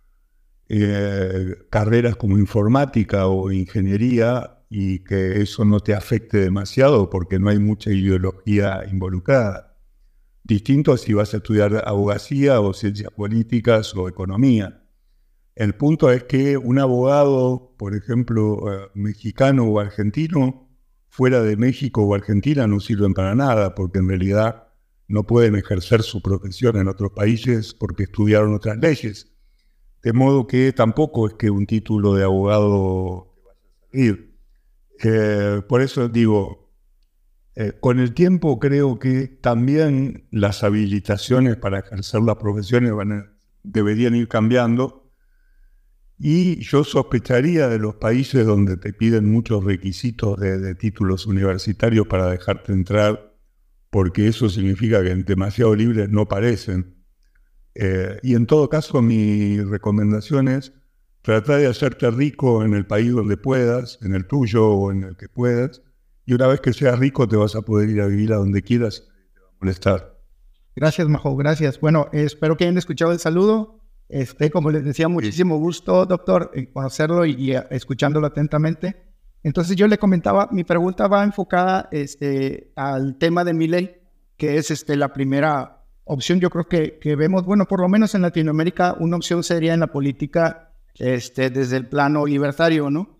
carreras como informática o ingeniería, y que eso no te afecte demasiado porque no hay mucha ideología involucrada. Distinto a si vas a estudiar abogacía o ciencias políticas o economía. El punto es que un abogado, por ejemplo, mexicano o argentino, fuera de México o Argentina no sirven para nada, porque en realidad no pueden ejercer su profesión en otros países porque estudiaron otras leyes. De modo que tampoco es que un título de abogado te vaya a servir. Por eso digo, con el tiempo creo que también las habilitaciones para ejercer las profesiones deberían ir cambiando, y yo sospecharía de los países donde te piden muchos requisitos de títulos universitarios para dejarte entrar, porque eso significa que demasiado libres no parecen. Y en todo caso mi recomendación es tratar de hacerte rico en el país donde puedas, en el tuyo o en el que puedas, y una vez que seas rico te vas a poder ir a vivir a donde quieras y te va a molestar. Gracias, Majo, gracias. Bueno, espero que hayan escuchado el saludo. Como les decía, muchísimo gusto, doctor, en conocerlo y escuchándolo atentamente. Entonces yo le comentaba, mi pregunta va enfocada al tema de Milei, que es la primera opción. Yo creo que vemos, bueno, por lo menos en Latinoamérica, una opción seria en la política desde el plano libertario, ¿no?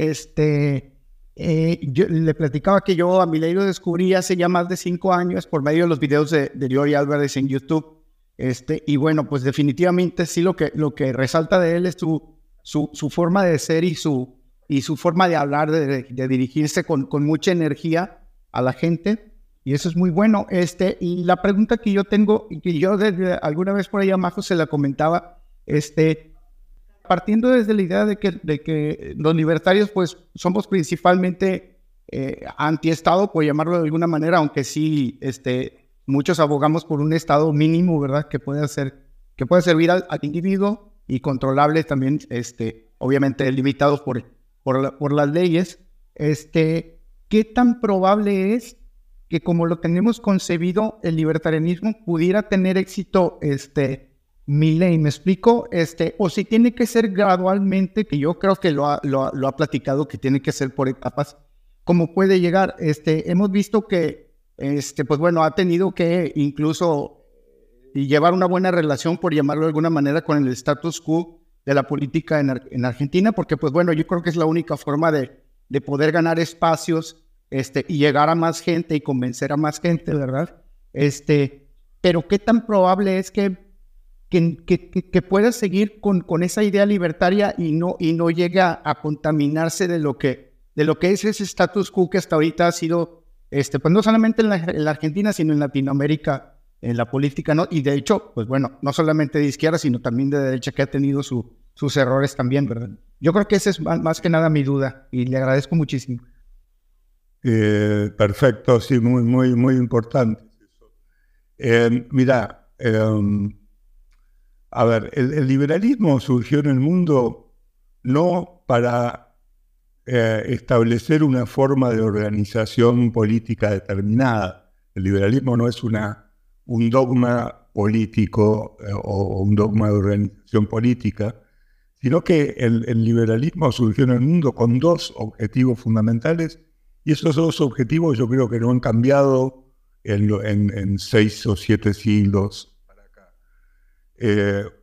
Yo le platicaba que yo a Milei lo descubrí hace ya más de 5 años por medio de los videos de Llori Álvarez en YouTube. Y bueno, pues definitivamente sí lo que resalta de él es su forma de ser y su forma de hablar, de dirigirse con mucha energía a la gente, y eso es muy bueno. Y la pregunta que yo tengo, y que yo alguna vez por ahí a Majo se la comentaba, partiendo desde la idea de que los libertarios pues somos principalmente antiestado, por llamarlo de alguna manera, aunque sí muchos abogamos por un estado mínimo, ¿verdad? Que puede servir al individuo y controlable también, obviamente limitados por las leyes. ¿Qué tan probable es que, como lo tenemos concebido, el libertarianismo pudiera tener éxito, Milei? ¿Me explico? O si tiene que ser gradualmente, que yo creo que lo ha platicado, que tiene que ser por etapas, ¿cómo puede llegar? Hemos visto que pues bueno, ha tenido que incluso llevar una buena relación, por llamarlo de alguna manera, con el status quo de la política en Argentina, porque pues bueno, yo creo que es la única forma de poder ganar espacios y llegar a más gente y convencer a más gente, ¿verdad? Pero ¿qué tan probable es que pueda seguir con esa idea libertaria y no llegue a contaminarse de lo que es ese status quo que hasta ahorita ha sido pues no solamente en la Argentina, sino en Latinoamérica, en la política, ¿no? Y de hecho, pues bueno, no solamente de izquierda, sino también de derecha, que ha tenido sus errores también, ¿verdad? Yo creo que esa es más que nada mi duda, y le agradezco muchísimo. Perfecto, sí, muy, muy, muy importante. Mira, a ver, el liberalismo surgió en el mundo no para establecer una forma de organización política determinada. El liberalismo no es un dogma político o un dogma de organización política, sino que el liberalismo surgió en el mundo con 2 objetivos fundamentales, y esos 2 objetivos yo creo que no han cambiado en 6 o 7 siglos para acá.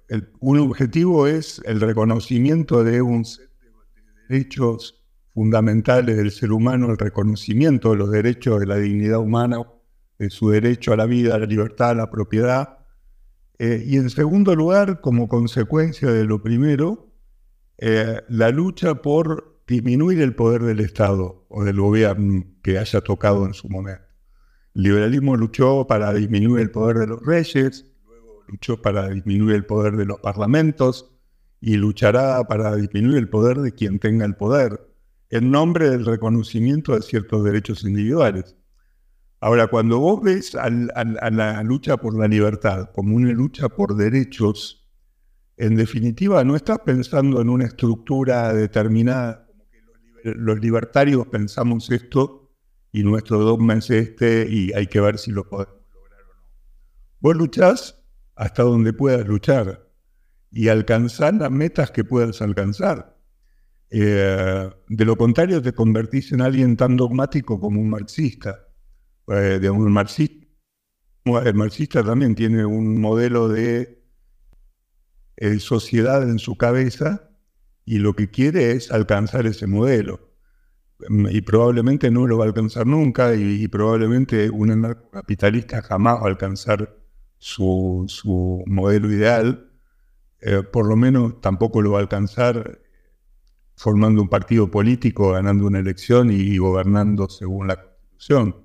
un objetivo es el reconocimiento de un set de derechos fundamentales del ser humano, el reconocimiento de los derechos de la dignidad humana, de su derecho a la vida, a la libertad, a la propiedad. Y en segundo lugar, como consecuencia de lo primero, la lucha por disminuir el poder del Estado o del gobierno que haya tocado en su momento. El liberalismo luchó para disminuir el poder de los reyes, luego luchó para disminuir el poder de los parlamentos y luchará para disminuir el poder de quien tenga el poder, en nombre del reconocimiento de ciertos derechos individuales. Ahora, cuando vos ves a la lucha por la libertad como una lucha por derechos, en definitiva no estás pensando en una estructura determinada, como que los libertarios pensamos esto y nuestro dogma es este y hay que ver si lo podemos lograr o no. Vos luchás hasta donde puedas luchar y alcanzar las metas que puedas alcanzar. De lo contrario te convertís en alguien tan dogmático como un marxista. El marxista también tiene un modelo de sociedad en su cabeza y lo que quiere es alcanzar ese modelo. Y probablemente no lo va a alcanzar nunca y probablemente un anarcocapitalista jamás va a alcanzar su modelo ideal. Por lo menos tampoco lo va a alcanzar formando un partido político, ganando una elección y gobernando según la Constitución.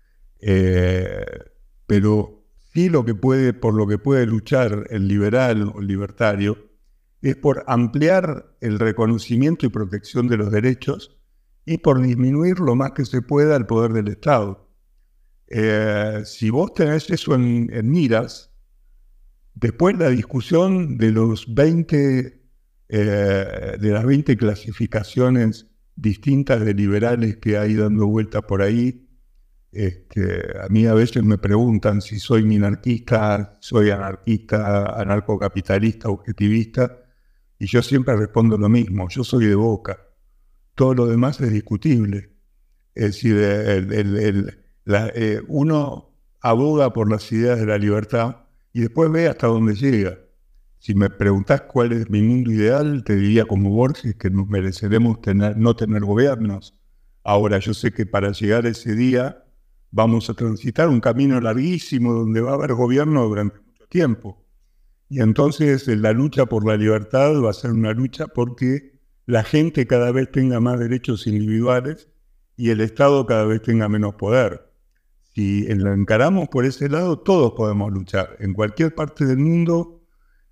Pero sí por lo que puede luchar el liberal o el libertario es por ampliar el reconocimiento y protección de los derechos y por disminuir lo más que se pueda el poder del Estado. Si vos tenés eso en miras, después la discusión de las 20 clasificaciones distintas de liberales que hay dando vuelta por ahí, a mí a veces me preguntan si soy minarquista, soy anarquista, anarcocapitalista, objetivista, y yo siempre respondo lo mismo, yo soy de Boca. Todo lo demás es discutible. Es decir, uno aboga por las ideas de la libertad y después ve hasta dónde llega. Si me preguntás cuál es mi mundo ideal, te diría como Borges que nos mereceremos no tener gobiernos. Ahora, yo sé que para llegar a ese día vamos a transitar un camino larguísimo donde va a haber gobierno durante mucho tiempo. Y entonces la lucha por la libertad va a ser una lucha porque la gente cada vez tenga más derechos individuales y el Estado cada vez tenga menos poder. Si lo encaramos por ese lado, todos podemos luchar en cualquier parte del mundo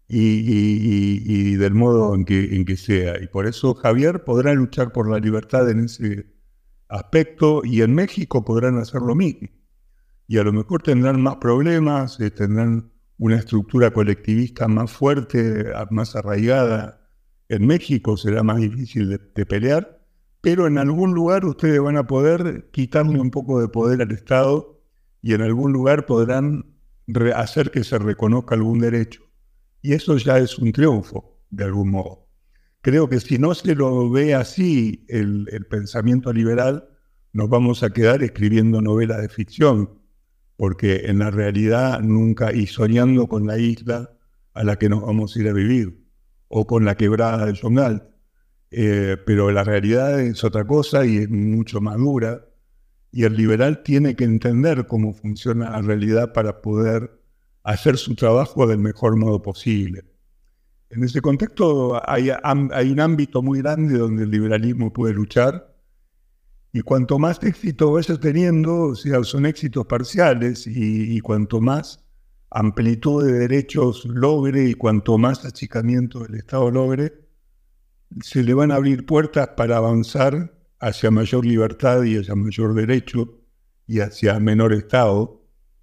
y del modo en que sea. Y por eso Javier podrá luchar por la libertad en ese aspecto y en México podrán hacer lo mismo. Y a lo mejor tendrán más problemas, tendrán una estructura colectivista más fuerte, más arraigada. En México será más difícil de pelear, pero en algún lugar ustedes van a poder quitarle un poco de poder al Estado y en algún lugar podrán hacer que se reconozca algún derecho. Y eso ya es un triunfo, de algún modo. Creo que si no se lo ve así el pensamiento liberal, nos vamos a quedar escribiendo novelas de ficción, porque en la realidad nunca, y soñando con la isla a la que nos vamos a ir a vivir, o con la quebrada de Yongal. Pero la realidad es otra cosa y es mucho más dura, y el liberal tiene que entender cómo funciona la realidad para poder hacer su trabajo del mejor modo posible. En ese contexto hay un ámbito muy grande donde el liberalismo puede luchar, y cuanto más éxito vaya teniendo, o sea, son éxitos parciales, y cuanto más amplitud de derechos logre y cuanto más achicamiento del Estado logre, se le van a abrir puertas para avanzar hacia mayor libertad y hacia mayor derecho y hacia menor Estado,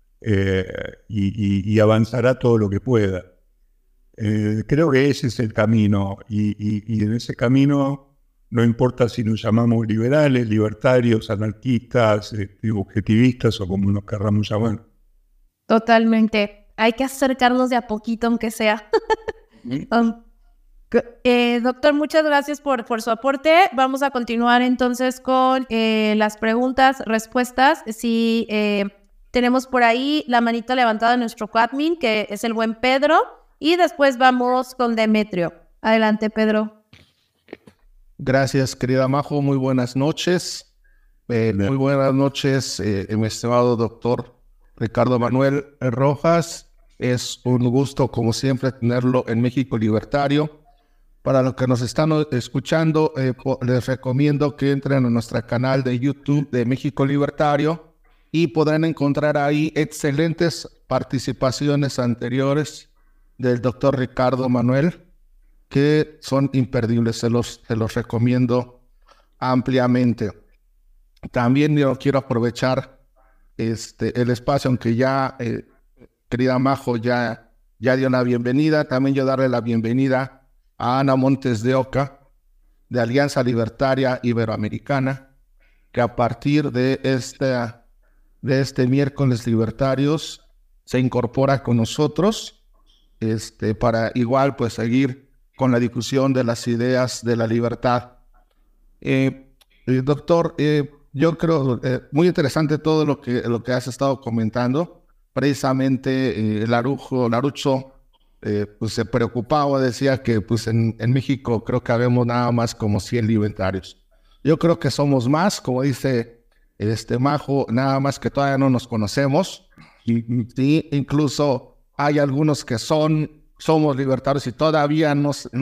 y avanzará todo lo que pueda. Creo que ese es el camino y en ese camino no importa si nos llamamos liberales, libertarios, anarquistas, objetivistas o como nos querramos llamar. Totalmente. Hay que acercarnos de a poquito, aunque sea. Doctor, muchas gracias por su aporte. Vamos a continuar entonces con las preguntas, respuestas. Si tenemos por ahí la manita levantada de nuestro admin, que es el buen Pedro. y después vamos con Demetrio. Adelante, Pedro. Gracias, querida Majo. Muy buenas noches. Muy buenas noches, mi estimado doctor Ricardo Manuel Rojas. Es un gusto, como siempre, tenerlo en México Libertario. Para los que nos están escuchando, les recomiendo que entren a nuestro canal de YouTube de México Libertario y podrán encontrar ahí excelentes participaciones anteriores del doctor Ricardo Manuel, que son imperdibles. Se los recomiendo ampliamente. También yo quiero aprovechar el espacio, aunque ya, querida Majo, ya dio la bienvenida. También yo darle la bienvenida a Ana Montes de Oca, de Alianza Libertaria Iberoamericana, que a partir de este miércoles libertarios se incorpora con nosotros, para igual pues seguir con la difusión de las ideas de la libertad. Doctor, yo creo muy interesante todo lo que has estado comentando. Precisamente Larucho pues se preocupaba, decía que pues en México creo que habemos nada más como 100 libertarios. Yo creo que somos más, como dice Majo, nada más que todavía no nos conocemos. Sí, incluso hay algunos que somos libertarios y todavía no se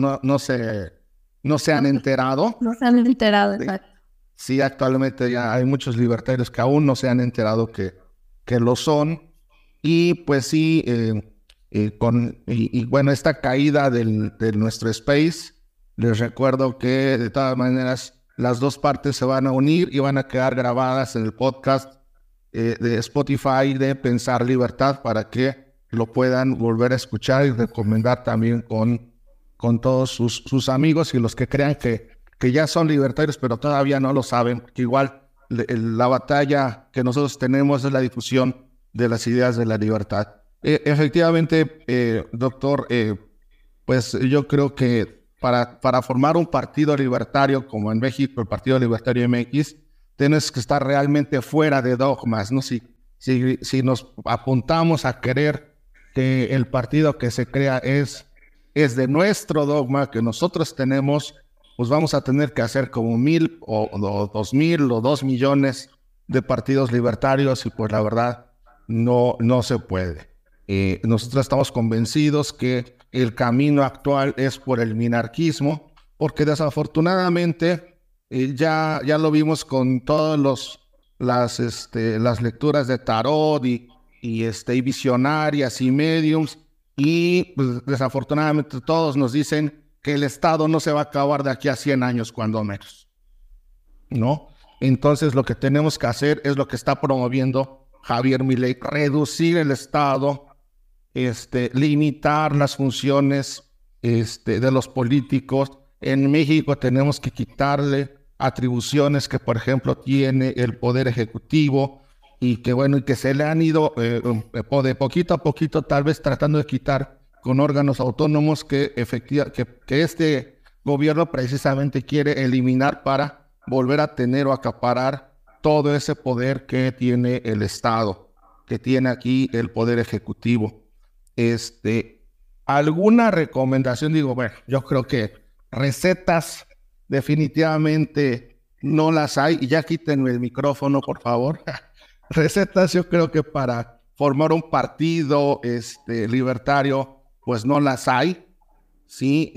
han enterado. No se han enterado, exacto. Sí, actualmente ya hay muchos libertarios que aún no se han enterado que lo son. Y pues sí, bueno, esta caída de nuestro space, les recuerdo que de todas maneras las dos partes se van a unir y van a quedar grabadas en el podcast de Spotify de Pensar Libertad, para que lo puedan volver a escuchar y recomendar también con todos sus amigos y los que crean que ya son libertarios pero todavía no lo saben, que igual la batalla que nosotros tenemos es la difusión de las ideas de la libertad. Efectivamente, doctor, pues yo creo que para formar un partido libertario como en México, el Partido Libertario MX, tienes que estar realmente fuera de dogmas, ¿no? Si nos apuntamos a querer que el partido que se crea es de nuestro dogma que nosotros tenemos, pues vamos a tener que hacer como 1,000 o 2,000 o 2 millones de partidos libertarios y pues la verdad no se puede. Nosotros estamos convencidos que el camino actual es por el minarquismo, porque desafortunadamente ya lo vimos con todas las lecturas de tarot y visionarias y mediums, y pues, desafortunadamente todos nos dicen que el Estado no se va a acabar de aquí a 100 años, cuando menos, ¿no? Entonces lo que tenemos que hacer es lo que está promoviendo Javier Milei: reducir el Estado, limitar las funciones de los políticos. En México tenemos que quitarle atribuciones que, por ejemplo, tiene el Poder Ejecutivo y que se le han ido de poquito a poquito tal vez tratando de quitar con órganos autónomos que este gobierno precisamente quiere eliminar para volver a tener o acaparar todo ese poder que tiene el Estado, que tiene aquí el Poder Ejecutivo. ¿Alguna recomendación? Bueno, yo creo que recetas definitivamente no las hay, y ya quítenme el micrófono, por favor. Recetas, yo creo que para formar un partido libertario, pues no las hay. Sí,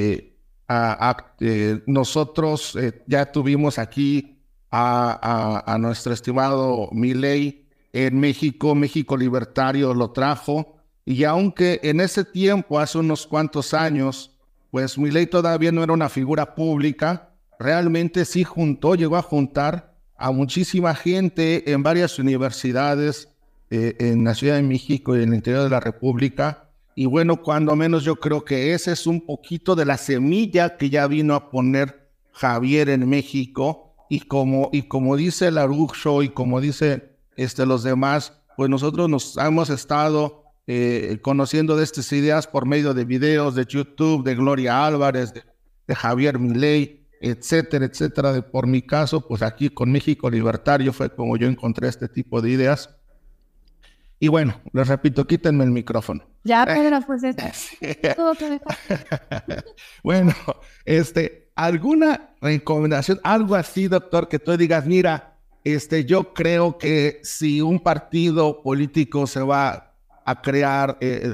nosotros ya tuvimos aquí a nuestro estimado Milei en México. México Libertario lo trajo, y aunque en ese tiempo, hace unos cuantos años, pues Milei todavía no era una figura pública, realmente sí llegó a juntar a muchísima gente en varias universidades en la Ciudad de México y en el interior de la República. Y bueno, cuando menos yo creo que ese es un poquito de la semilla que ya vino a poner Javier en México. Y como dice Larucho y como dice los demás, pues nosotros nos hemos estado conociendo de estas ideas por medio de videos de YouTube, de Gloria Álvarez, de Javier Milei, etcétera, etcétera. Por mi caso, pues aquí con México Libertario fue como yo encontré este tipo de ideas. Y bueno, les repito, quítenme el micrófono. Ya, Pedro, pues Bueno, ¿alguna recomendación, algo así, doctor, que tú digas, mira, yo creo que si un partido político se va a crear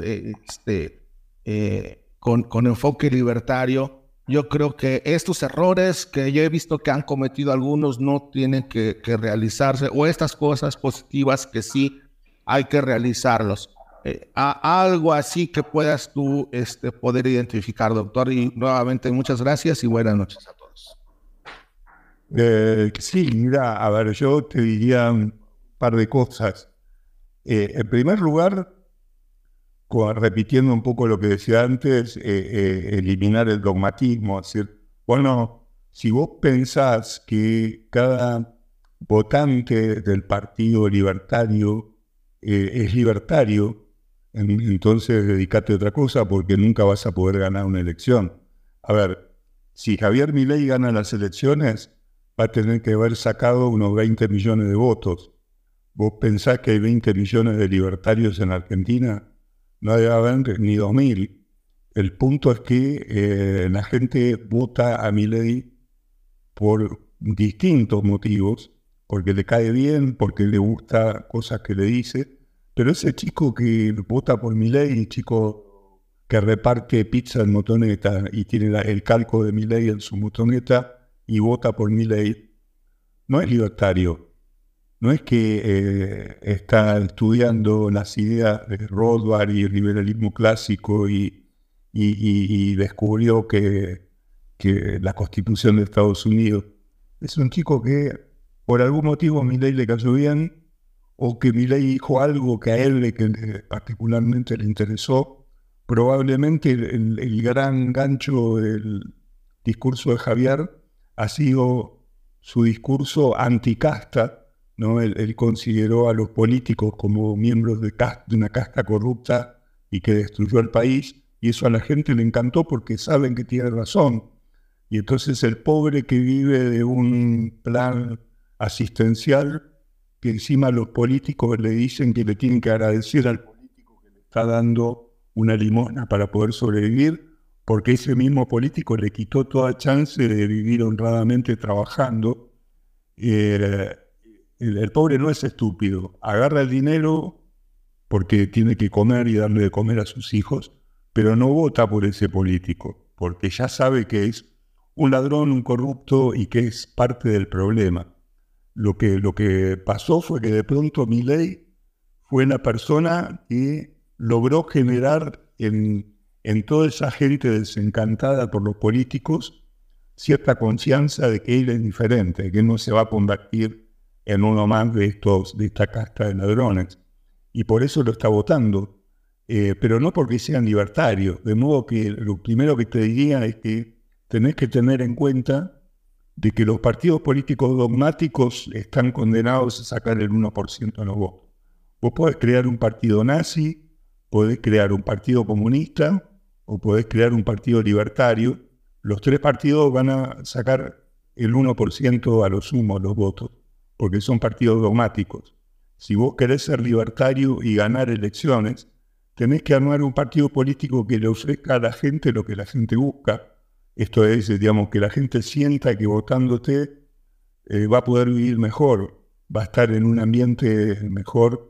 con enfoque libertario, yo creo que estos errores que yo he visto que han cometido algunos no tienen que realizarse, o estas cosas positivas que sí hay que realizarlos? Algo así que puedas tú poder identificar, doctor. Y nuevamente muchas gracias y buenas noches a todos. Sí, mira, a ver, yo te diría un par de cosas. En primer lugar, repitiendo un poco lo que decía antes, eliminar el dogmatismo. Es decir, bueno, si vos pensás que cada votante del Partido Libertario es libertario, entonces dedicate a otra cosa porque nunca vas a poder ganar una elección. A ver, si Javier Milei gana las elecciones, va a tener que haber sacado unos 20 millones de votos. ¿Vos pensás que hay 20 millones de libertarios en Argentina? No debe haber ni 2.000. El punto es que la gente vota a Milei por distintos motivos, porque le cae bien, porque le gusta cosas que le dice, pero ese chico que vota por Milei, chico que reparte pizza en motoneta y tiene el calco de Milei en su motoneta y vota por Milei, no es libertario. No es que está estudiando las ideas de Rothbard y el liberalismo clásico y descubrió que la Constitución de Estados Unidos. Es un chico que por algún motivo Milei le cayó bien, o que Milei dijo algo que a él particularmente le interesó. Probablemente el gran gancho del discurso de Javier ha sido su discurso anticasta, ¿no? Él consideró a los políticos como miembros de una casta corrupta y que destruyó el país, y eso a la gente le encantó porque saben que tiene razón. Y entonces el pobre que vive de un plan asistencial, que encima los políticos le dicen que le tienen que agradecer al político que le está dando una limosna para poder sobrevivir, porque ese mismo político le quitó toda chance de vivir honradamente trabajando. El pobre no es estúpido, agarra el dinero porque tiene que comer y darle de comer a sus hijos, pero no vota por ese político, porque ya sabe que es un ladrón, un corrupto y que es parte del problema. Lo que pasó fue que de pronto Milei fue la persona que logró generar en toda esa gente desencantada por los políticos cierta confianza de que él es diferente, que no se va a convertir en uno más de esta casta de ladrones. Y por eso lo está votando, pero no porque sean libertarios. De modo que lo primero que te diría es que tenés que tener en cuenta de que los partidos políticos dogmáticos están condenados a sacar el 1% de los votos. Vos podés crear un partido nazi, podés crear un partido comunista o podés crear un partido libertario. Los tres partidos van a sacar el 1% a lo sumo los votos, porque son partidos dogmáticos. Si vos querés ser libertario y ganar elecciones, tenés que armar un partido político que le ofrezca a la gente lo que la gente busca. Esto es, digamos, que la gente sienta que votándote va a poder vivir mejor, va a estar en un ambiente mejor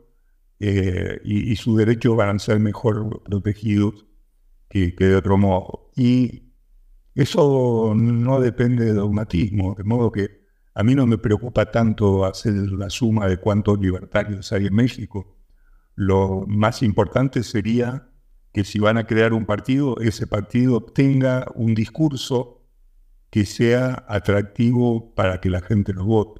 y sus derechos van a ser mejor protegidos que de otro modo. Y eso no depende de dogmatismo, de modo que a mí no me preocupa tanto hacer la suma de cuántos libertarios hay en México. Lo más importante sería que si van a crear un partido, ese partido tenga un discurso que sea atractivo para que la gente lo vote.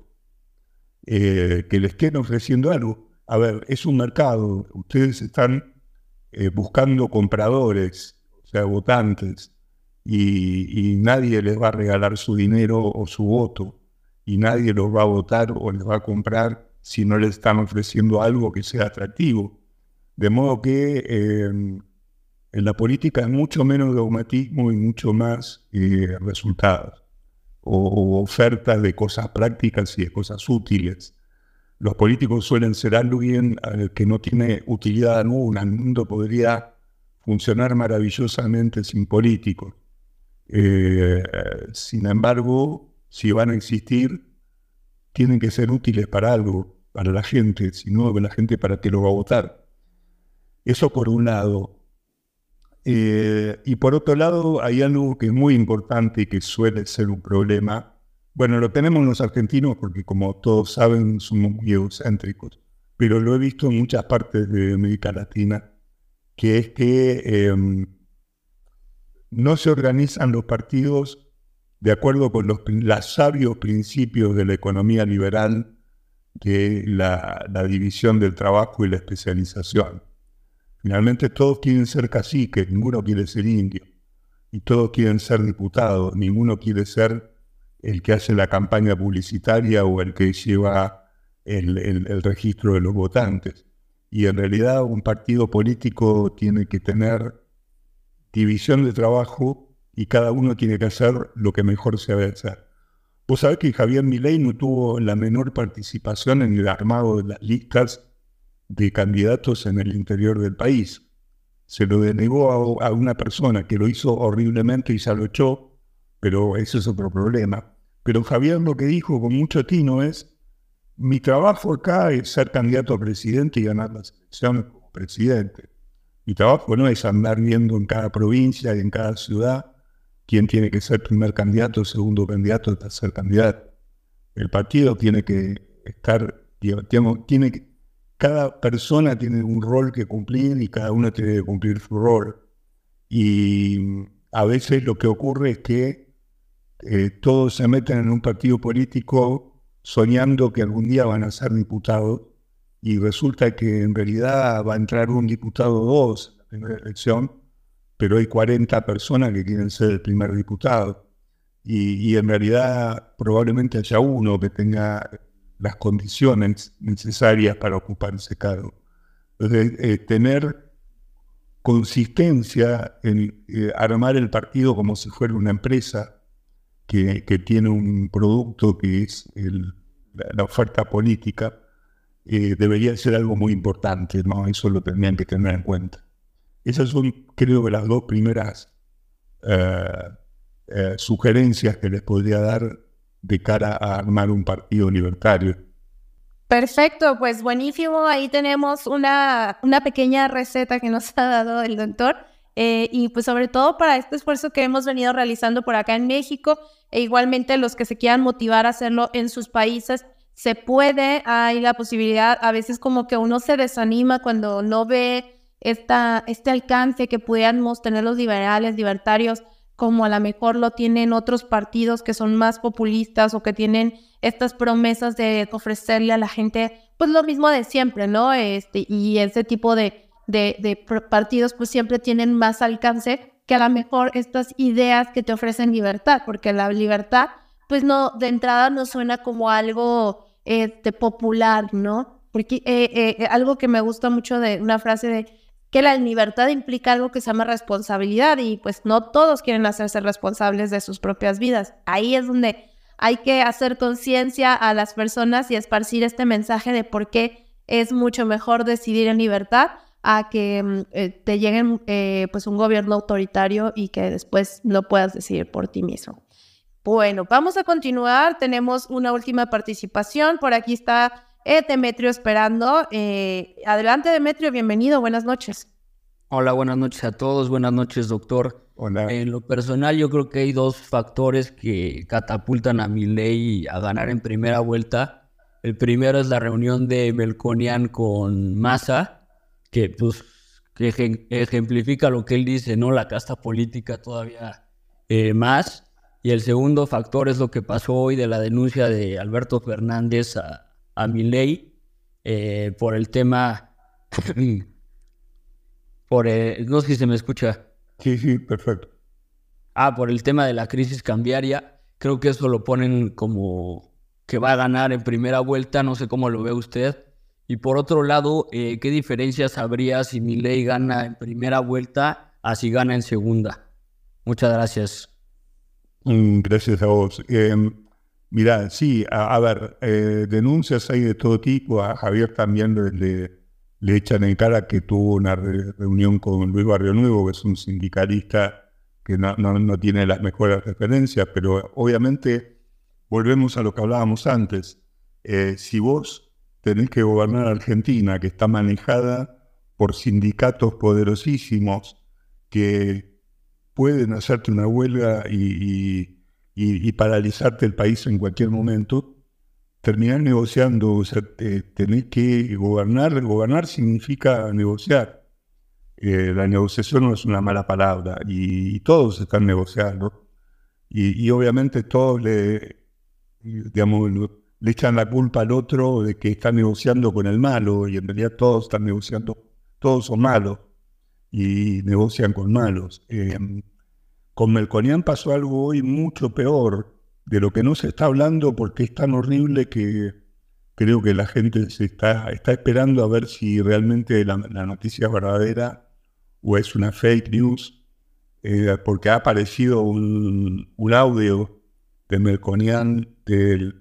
Que le estén ofreciendo algo. A ver, es un mercado. Ustedes están buscando compradores, o sea, votantes, y nadie les va a regalar su dinero o su voto, y nadie los va a votar o les va a comprar si no les están ofreciendo algo que sea atractivo. De modo que en la política hay mucho menos dogmatismo y mucho más resultados o ofertas de cosas prácticas y de cosas útiles. los políticos suelen ser alguien que no tiene utilidad alguna. El mundo podría funcionar maravillosamente sin políticos. Sin embargo, si van a existir, tienen que ser útiles para algo, para la gente, si no, la gente para qué lo va a votar. Eso por un lado. Y por otro lado, hay algo que es muy importante y que suele ser un problema. Bueno, lo tenemos los argentinos porque, como todos saben, somos muy egocéntricos, pero lo he visto en muchas partes de América Latina, que es que no se organizan los partidos de acuerdo con los sabios principios de la economía liberal, de la división del trabajo y la especialización. Finalmente todos quieren ser caciques, ninguno quiere ser indio, y todos quieren ser diputados, ninguno quiere ser el que hace la campaña publicitaria o el que lleva el registro de los votantes. Y en realidad un partido político tiene que tener división de trabajo y cada uno tiene que hacer lo que mejor sabe hacer. Vos sabés que Javier Milei no tuvo la menor participación en el armado de las listas de candidatos en el interior del país. Se lo denegó a una persona que lo hizo horriblemente y se lo echó, pero ese es otro problema. Pero Javier lo que dijo con mucho tino es: mi trabajo acá es ser candidato a presidente y ganar las elecciones como presidente. Mi trabajo no es andar viendo en cada provincia y en cada ciudad quién tiene que ser primer candidato, segundo candidato, tercer candidato. El partido tiene que estar, cada persona tiene un rol que cumplir y cada uno tiene que cumplir su rol. Y a veces lo que ocurre es que todos se meten en un partido político soñando que algún día van a ser diputados y resulta que en realidad va a entrar un diputado o dos en la primera elección, pero hay 40 personas que quieren ser el primer diputado y en realidad probablemente haya uno que tenga las condiciones necesarias para ocupar ese cargo. Entonces, tener consistencia en armar el partido como si fuera una empresa que tiene un producto que es la oferta política, debería ser algo muy importante, ¿no? Eso lo tendrían que tener en cuenta. Esas son, creo que, las dos primeras sugerencias que les podría dar de cara a armar un partido libertario. Perfecto, pues buenísimo. Ahí tenemos una pequeña receta que nos ha dado el doctor. Y pues sobre todo para este esfuerzo que hemos venido realizando por acá en México, e igualmente los que se quieran motivar a hacerlo en sus países, se puede, hay la posibilidad. A veces como que uno se desanima cuando no ve este alcance que pudiéramos tener los libertarios, como a lo mejor lo tienen otros partidos que son más populistas o que tienen estas promesas de ofrecerle a la gente pues lo mismo de siempre, ¿no? Y ese tipo de partidos pues siempre tienen más alcance que a lo mejor estas ideas que te ofrecen libertad, porque la libertad pues no, de entrada no suena como algo popular, ¿no? Porque algo que me gusta mucho de una frase de que la libertad implica algo que se llama responsabilidad y pues no todos quieren hacerse responsables de sus propias vidas. Ahí es donde hay que hacer conciencia a las personas y esparcir este mensaje de por qué es mucho mejor decidir en libertad a que te lleguen pues un gobierno autoritario y que después lo puedas decidir por ti mismo. Bueno, vamos a continuar. Tenemos una última participación. Por aquí está Demetrio esperando. Adelante, Demetrio, bienvenido, buenas noches. Hola, buenas noches a todos, buenas noches, doctor. Hola. En lo personal, yo creo que hay dos factores que catapultan a Milei a ganar en primera vuelta. El primero es la reunión de Melconian con Massa, que pues ejemplifica lo que él dice, ¿no? La casta política todavía más. Y el segundo factor es lo que pasó hoy de la denuncia de Alberto Fernández a Milei por el tema, no sé si se me escucha. Sí, perfecto. Por el tema de la crisis cambiaria. Creo que eso lo ponen como que va a ganar en primera vuelta, no sé cómo lo ve usted. Y por otro lado, ¿qué diferencias habría si Milei gana en primera vuelta a si gana en segunda? Muchas gracias. Gracias a vos. Mirá, sí, a ver, denuncias hay de todo tipo. A Javier también le echan en cara que tuvo una reunión con Luis Barrio Nuevo, que es un sindicalista que no tiene las mejores referencias, pero obviamente volvemos a lo que hablábamos antes. Si vos tenés que gobernar Argentina, que está manejada por sindicatos poderosísimos que pueden hacerte una huelga y paralizarte el país en cualquier momento, terminar negociando. O sea, tenés que gobernar. Gobernar significa negociar. La negociación no es una mala palabra y todos están negociando. Y obviamente todos digamos, le echan la culpa al otro de que está negociando con el malo, y en realidad todos están negociando, todos son malos y negocian con malos. Con Melconian pasó algo hoy mucho peor, de lo que no se está hablando porque es tan horrible que creo que la gente se está esperando a ver si realmente la noticia es verdadera o es una fake news, porque ha aparecido un audio de Melconian del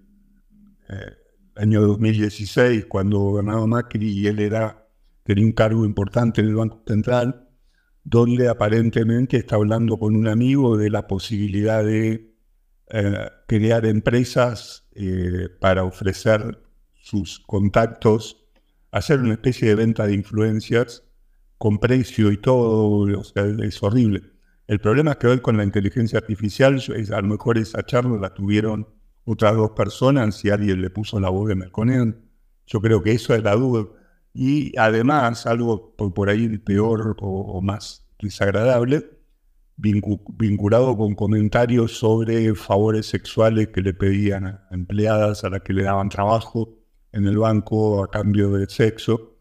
año 2016, cuando gobernaba Macri y él tenía un cargo importante en el Banco Central, donde aparentemente está hablando con un amigo de la posibilidad de crear empresas para ofrecer sus contactos, hacer una especie de venta de influencias con precio y todo. O sea, es horrible. El problema es que hoy con la inteligencia artificial, a lo mejor esa charla la tuvieron otras dos personas y alguien le puso la voz de Melconian. Yo creo que eso es la duda. Y además, algo por ahí peor o más desagradable, vinculado con comentarios sobre favores sexuales que le pedían a empleadas a las que le daban trabajo en el banco a cambio de sexo.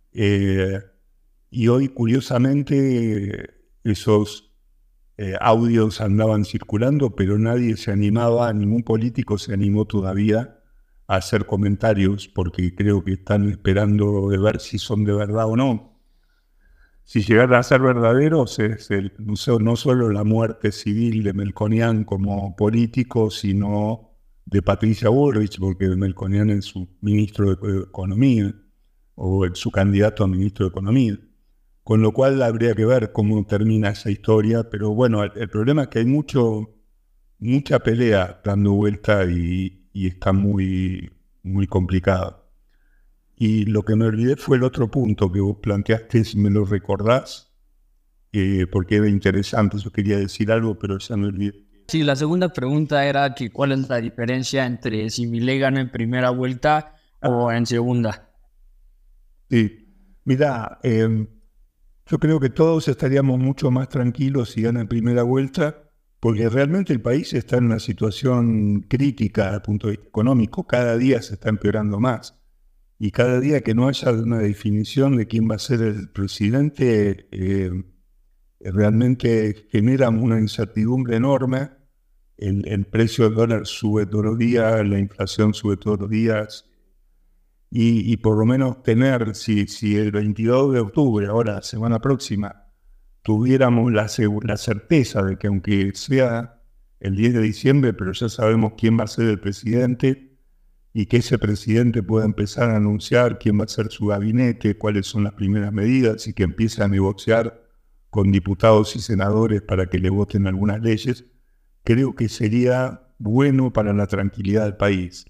Y hoy, curiosamente, esos audios andaban circulando, pero nadie se animaba, ningún político se animó todavía a hacer comentarios, porque creo que están esperando de ver si son de verdad o no. Si llegaran a ser verdaderos, no solo la muerte civil de Melconian como político, sino de Patricia Bullrich, porque Melconian es su ministro de Economía, o su candidato a ministro de Economía. Con lo cual habría que ver cómo termina esa historia, pero bueno, el problema es que hay mucha pelea dando vuelta y está muy, muy complicado. Y lo que me olvidé fue el otro punto que vos planteaste, si me lo recordás, porque era interesante. Yo quería decir algo, pero ya me olvidé. Sí, la segunda pregunta era que cuál es la diferencia entre si Milei gana en primera vuelta o en segunda. Sí, mira, yo creo que todos estaríamos mucho más tranquilos si gana en primera vuelta, porque realmente el país está en una situación crítica desde el punto de vista económico. Cada día se está empeorando más. Y cada día que no haya una definición de quién va a ser el presidente, realmente genera una incertidumbre enorme. El precio del dólar sube todos los días, la inflación sube todos los días. Y por lo menos tener, si el 22 de octubre, ahora la semana próxima, tuviéramos la certeza de que aunque sea el 10 de diciembre, pero ya sabemos quién va a ser el presidente, y que ese presidente pueda empezar a anunciar quién va a ser su gabinete, cuáles son las primeras medidas, y que empiece a negociar con diputados y senadores para que le voten algunas leyes, creo que sería bueno para la tranquilidad del país.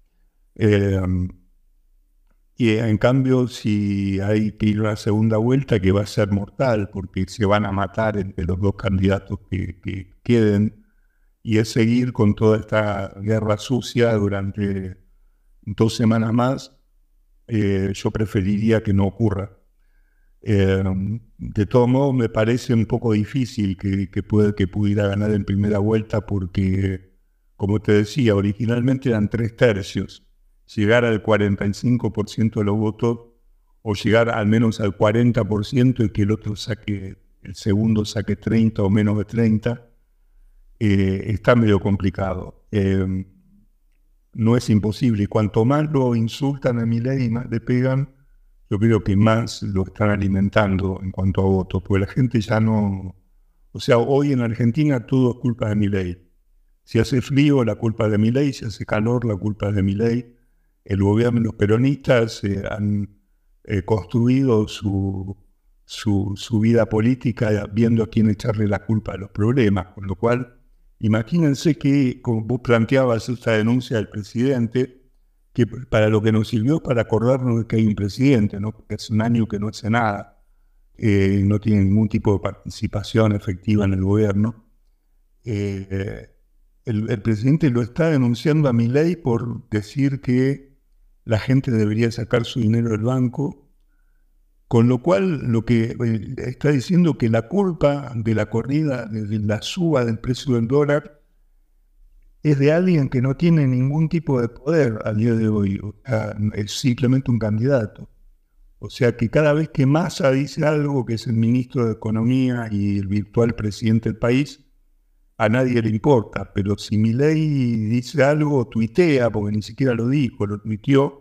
Y en cambio, si hay que ir a la segunda vuelta, que va a ser mortal, porque se van a matar entre los dos candidatos que queden, y es seguir con toda esta guerra sucia durante 2 semanas más, yo preferiría que no ocurra. De todos modos, me parece un poco difícil que pudiera ganar en primera vuelta, porque, como te decía, originalmente eran 3/3. Llegar al 45% de los votos, o llegar al menos al 40% y que el segundo saque 30 o menos de 30, está medio complicado. No es imposible, y cuanto más lo insultan a Milei y más le pegan, yo creo que más lo están alimentando en cuanto a votos, porque la gente ya no... O sea, hoy en Argentina todo es culpa de Milei. Si hace frío, la culpa es de Milei; si hace calor, la culpa es de Milei. El gobierno, los peronistas han construido su vida política viendo a quién echarle la culpa de los problemas, con lo cual, imagínense que, como vos planteabas esta denuncia del presidente, que para lo que nos sirvió para acordarnos de que hay un presidente, ¿no? Porque hace un año que no hace nada, no tiene ningún tipo de participación efectiva en el gobierno. El presidente lo está denunciando a Milei por decir que la gente debería sacar su dinero del banco, con lo cual lo que está diciendo que la culpa de la corrida, de la suba del precio del dólar, es de alguien que no tiene ningún tipo de poder a día de hoy. O sea, es simplemente un candidato. O sea que cada vez que Massa dice algo, que es el ministro de Economía y el virtual presidente del país, a nadie le importa. Pero si Milei dice algo, tuitea, porque ni siquiera lo dijo, lo tuiteó,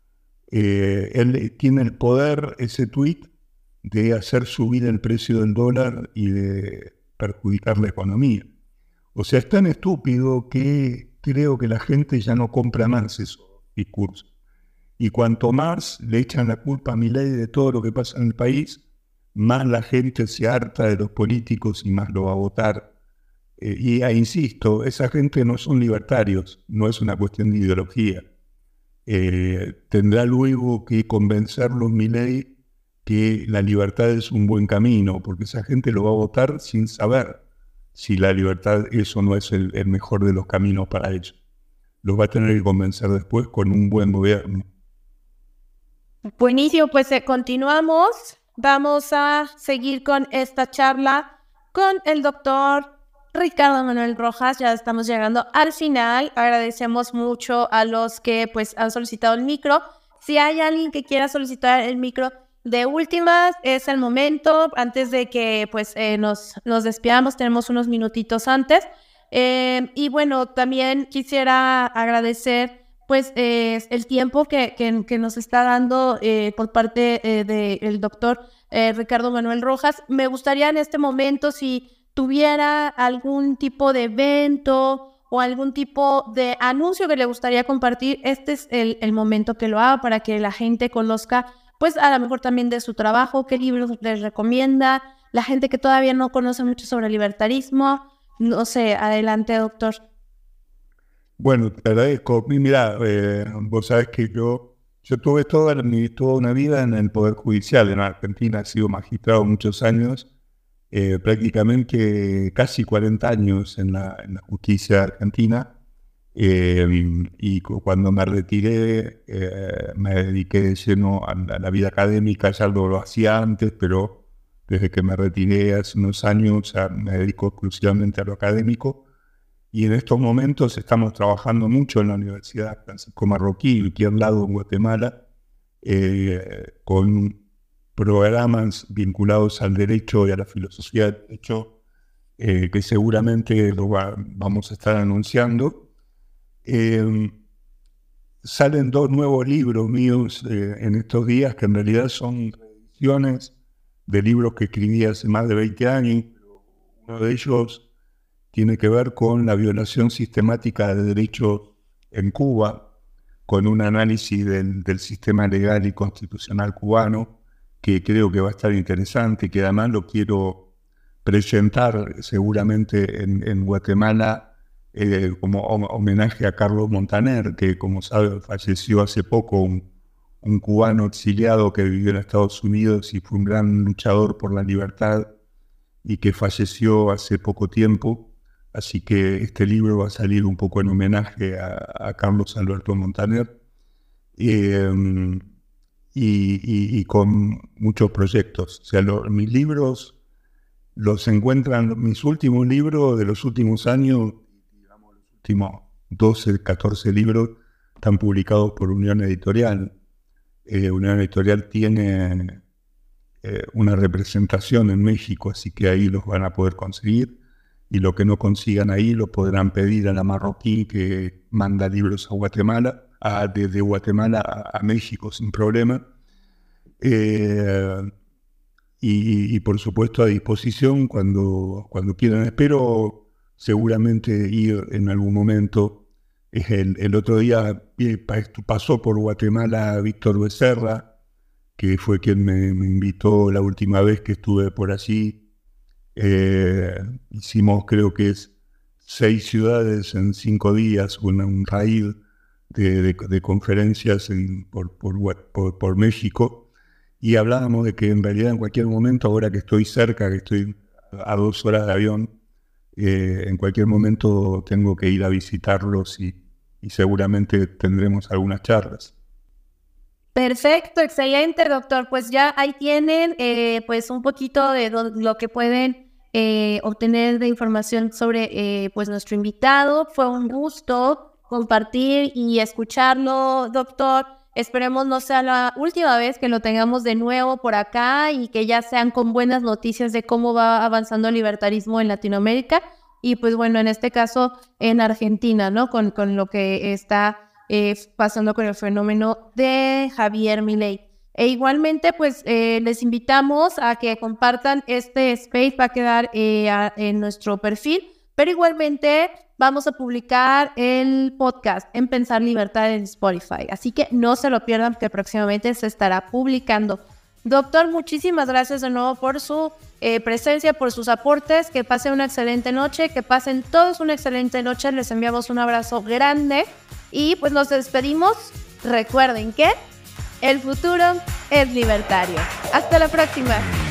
él tiene el poder, ese tuit, de hacer subir el precio del dólar y de perjudicar la economía. O sea, es tan estúpido que creo que la gente ya no compra más esos discursos. Y cuanto más le echan la culpa a Milei de todo lo que pasa en el país, más la gente se harta de los políticos y más lo va a votar. Insisto, esa gente no son libertarios, no es una cuestión de ideología. Tendrá luego que convencerlos Milei que la libertad es un buen camino, porque esa gente lo va a votar sin saber si la libertad eso no es el mejor de los caminos para ellos. Los va a tener que convencer después con un buen gobierno. Buenísimo, pues continuamos. Vamos a seguir con esta charla con el doctor Ricardo Manuel Rojas. Ya estamos llegando al final. Agradecemos mucho a los que pues han solicitado el micro. Si hay alguien que quiera solicitar el micro de últimas, es el momento, antes de que pues nos despidamos, tenemos unos minutitos antes. Y bueno, también quisiera agradecer pues el tiempo que nos está dando por parte del doctor Ricardo Manuel Rojas. Me gustaría en este momento, si tuviera algún tipo de evento o algún tipo de anuncio que le gustaría compartir, este es el momento que lo haga para que la gente conozca, pues a lo mejor también de su trabajo, qué libros les recomienda, la gente que todavía no conoce mucho sobre el libertarismo. No sé, adelante, doctor. Bueno, te agradezco. Mira, vos sabés que yo tuve toda una vida en el Poder Judicial en Argentina. He sido magistrado muchos años, prácticamente casi 40 años en la justicia argentina. Y cuando me retiré, me dediqué de lleno a la vida académica. Ya lo hacía antes, pero desde que me retiré hace unos años me dedico exclusivamente a lo académico. Y en estos momentos estamos trabajando mucho en la Universidad Francisco Marroquí, aquí al lado en Guatemala, con programas vinculados al derecho y a la filosofía del derecho, que seguramente lo vamos a estar anunciando. Salen 2 nuevos libros míos en estos días, que en realidad son reediciones de libros que escribí hace más de 20 años. Uno de ellos tiene que ver con la violación sistemática de derechos en Cuba, con un análisis del sistema legal y constitucional cubano, que creo que va a estar interesante, que además lo quiero presentar seguramente en Guatemala como homenaje a Carlos Montaner, que como sabe falleció hace poco, un cubano exiliado que vivió en Estados Unidos y fue un gran luchador por la libertad y que falleció hace poco tiempo. Así que este libro va a salir un poco en homenaje a Carlos Alberto Montaner y con muchos proyectos. O sea, mis libros los encuentran, mis últimos libros de los últimos años, digamos, los últimos 12, 14 libros están publicados por Unión Editorial. Unión Editorial tiene una representación en México, así que ahí los van a poder conseguir. Y lo que no consigan ahí lo podrán pedir a la Marroquí, que manda libros a Guatemala, desde Guatemala a México sin problema. Y por supuesto a disposición cuando quieran. Espero seguramente ir en algún momento. El otro día pasó por Guatemala Víctor Becerra, que fue quien me invitó la última vez que estuve por allí. Hicimos, creo que es 6 ciudades en 5 días, un raid de conferencias por México, y hablábamos de que en realidad en cualquier momento, ahora que estoy cerca, que estoy a 2 horas de avión, en cualquier momento tengo que ir a visitarlos y seguramente tendremos algunas charlas. Perfecto, excelente, doctor. Pues ya ahí tienen pues un poquito de lo que pueden obtener de información sobre pues nuestro invitado. Fue un gusto compartir y escucharlo, doctor. Esperemos no sea la última vez que lo tengamos de nuevo por acá y que ya sean con buenas noticias de cómo va avanzando el libertarismo en Latinoamérica y pues bueno, en este caso en Argentina, ¿no? Con lo que está pasando con el fenómeno de Javier Milei. E igualmente, pues les invitamos a que compartan este space, va a quedar en nuestro perfil, pero igualmente vamos a publicar el podcast en Pensar Libertad en Spotify, así que no se lo pierdan porque próximamente se estará publicando. Doctor, muchísimas gracias de nuevo por su presencia, por sus aportes, que pasen una excelente noche, que pasen todos una excelente noche, les enviamos un abrazo grande y pues nos despedimos. Recuerden que el futuro es libertario. Hasta la próxima.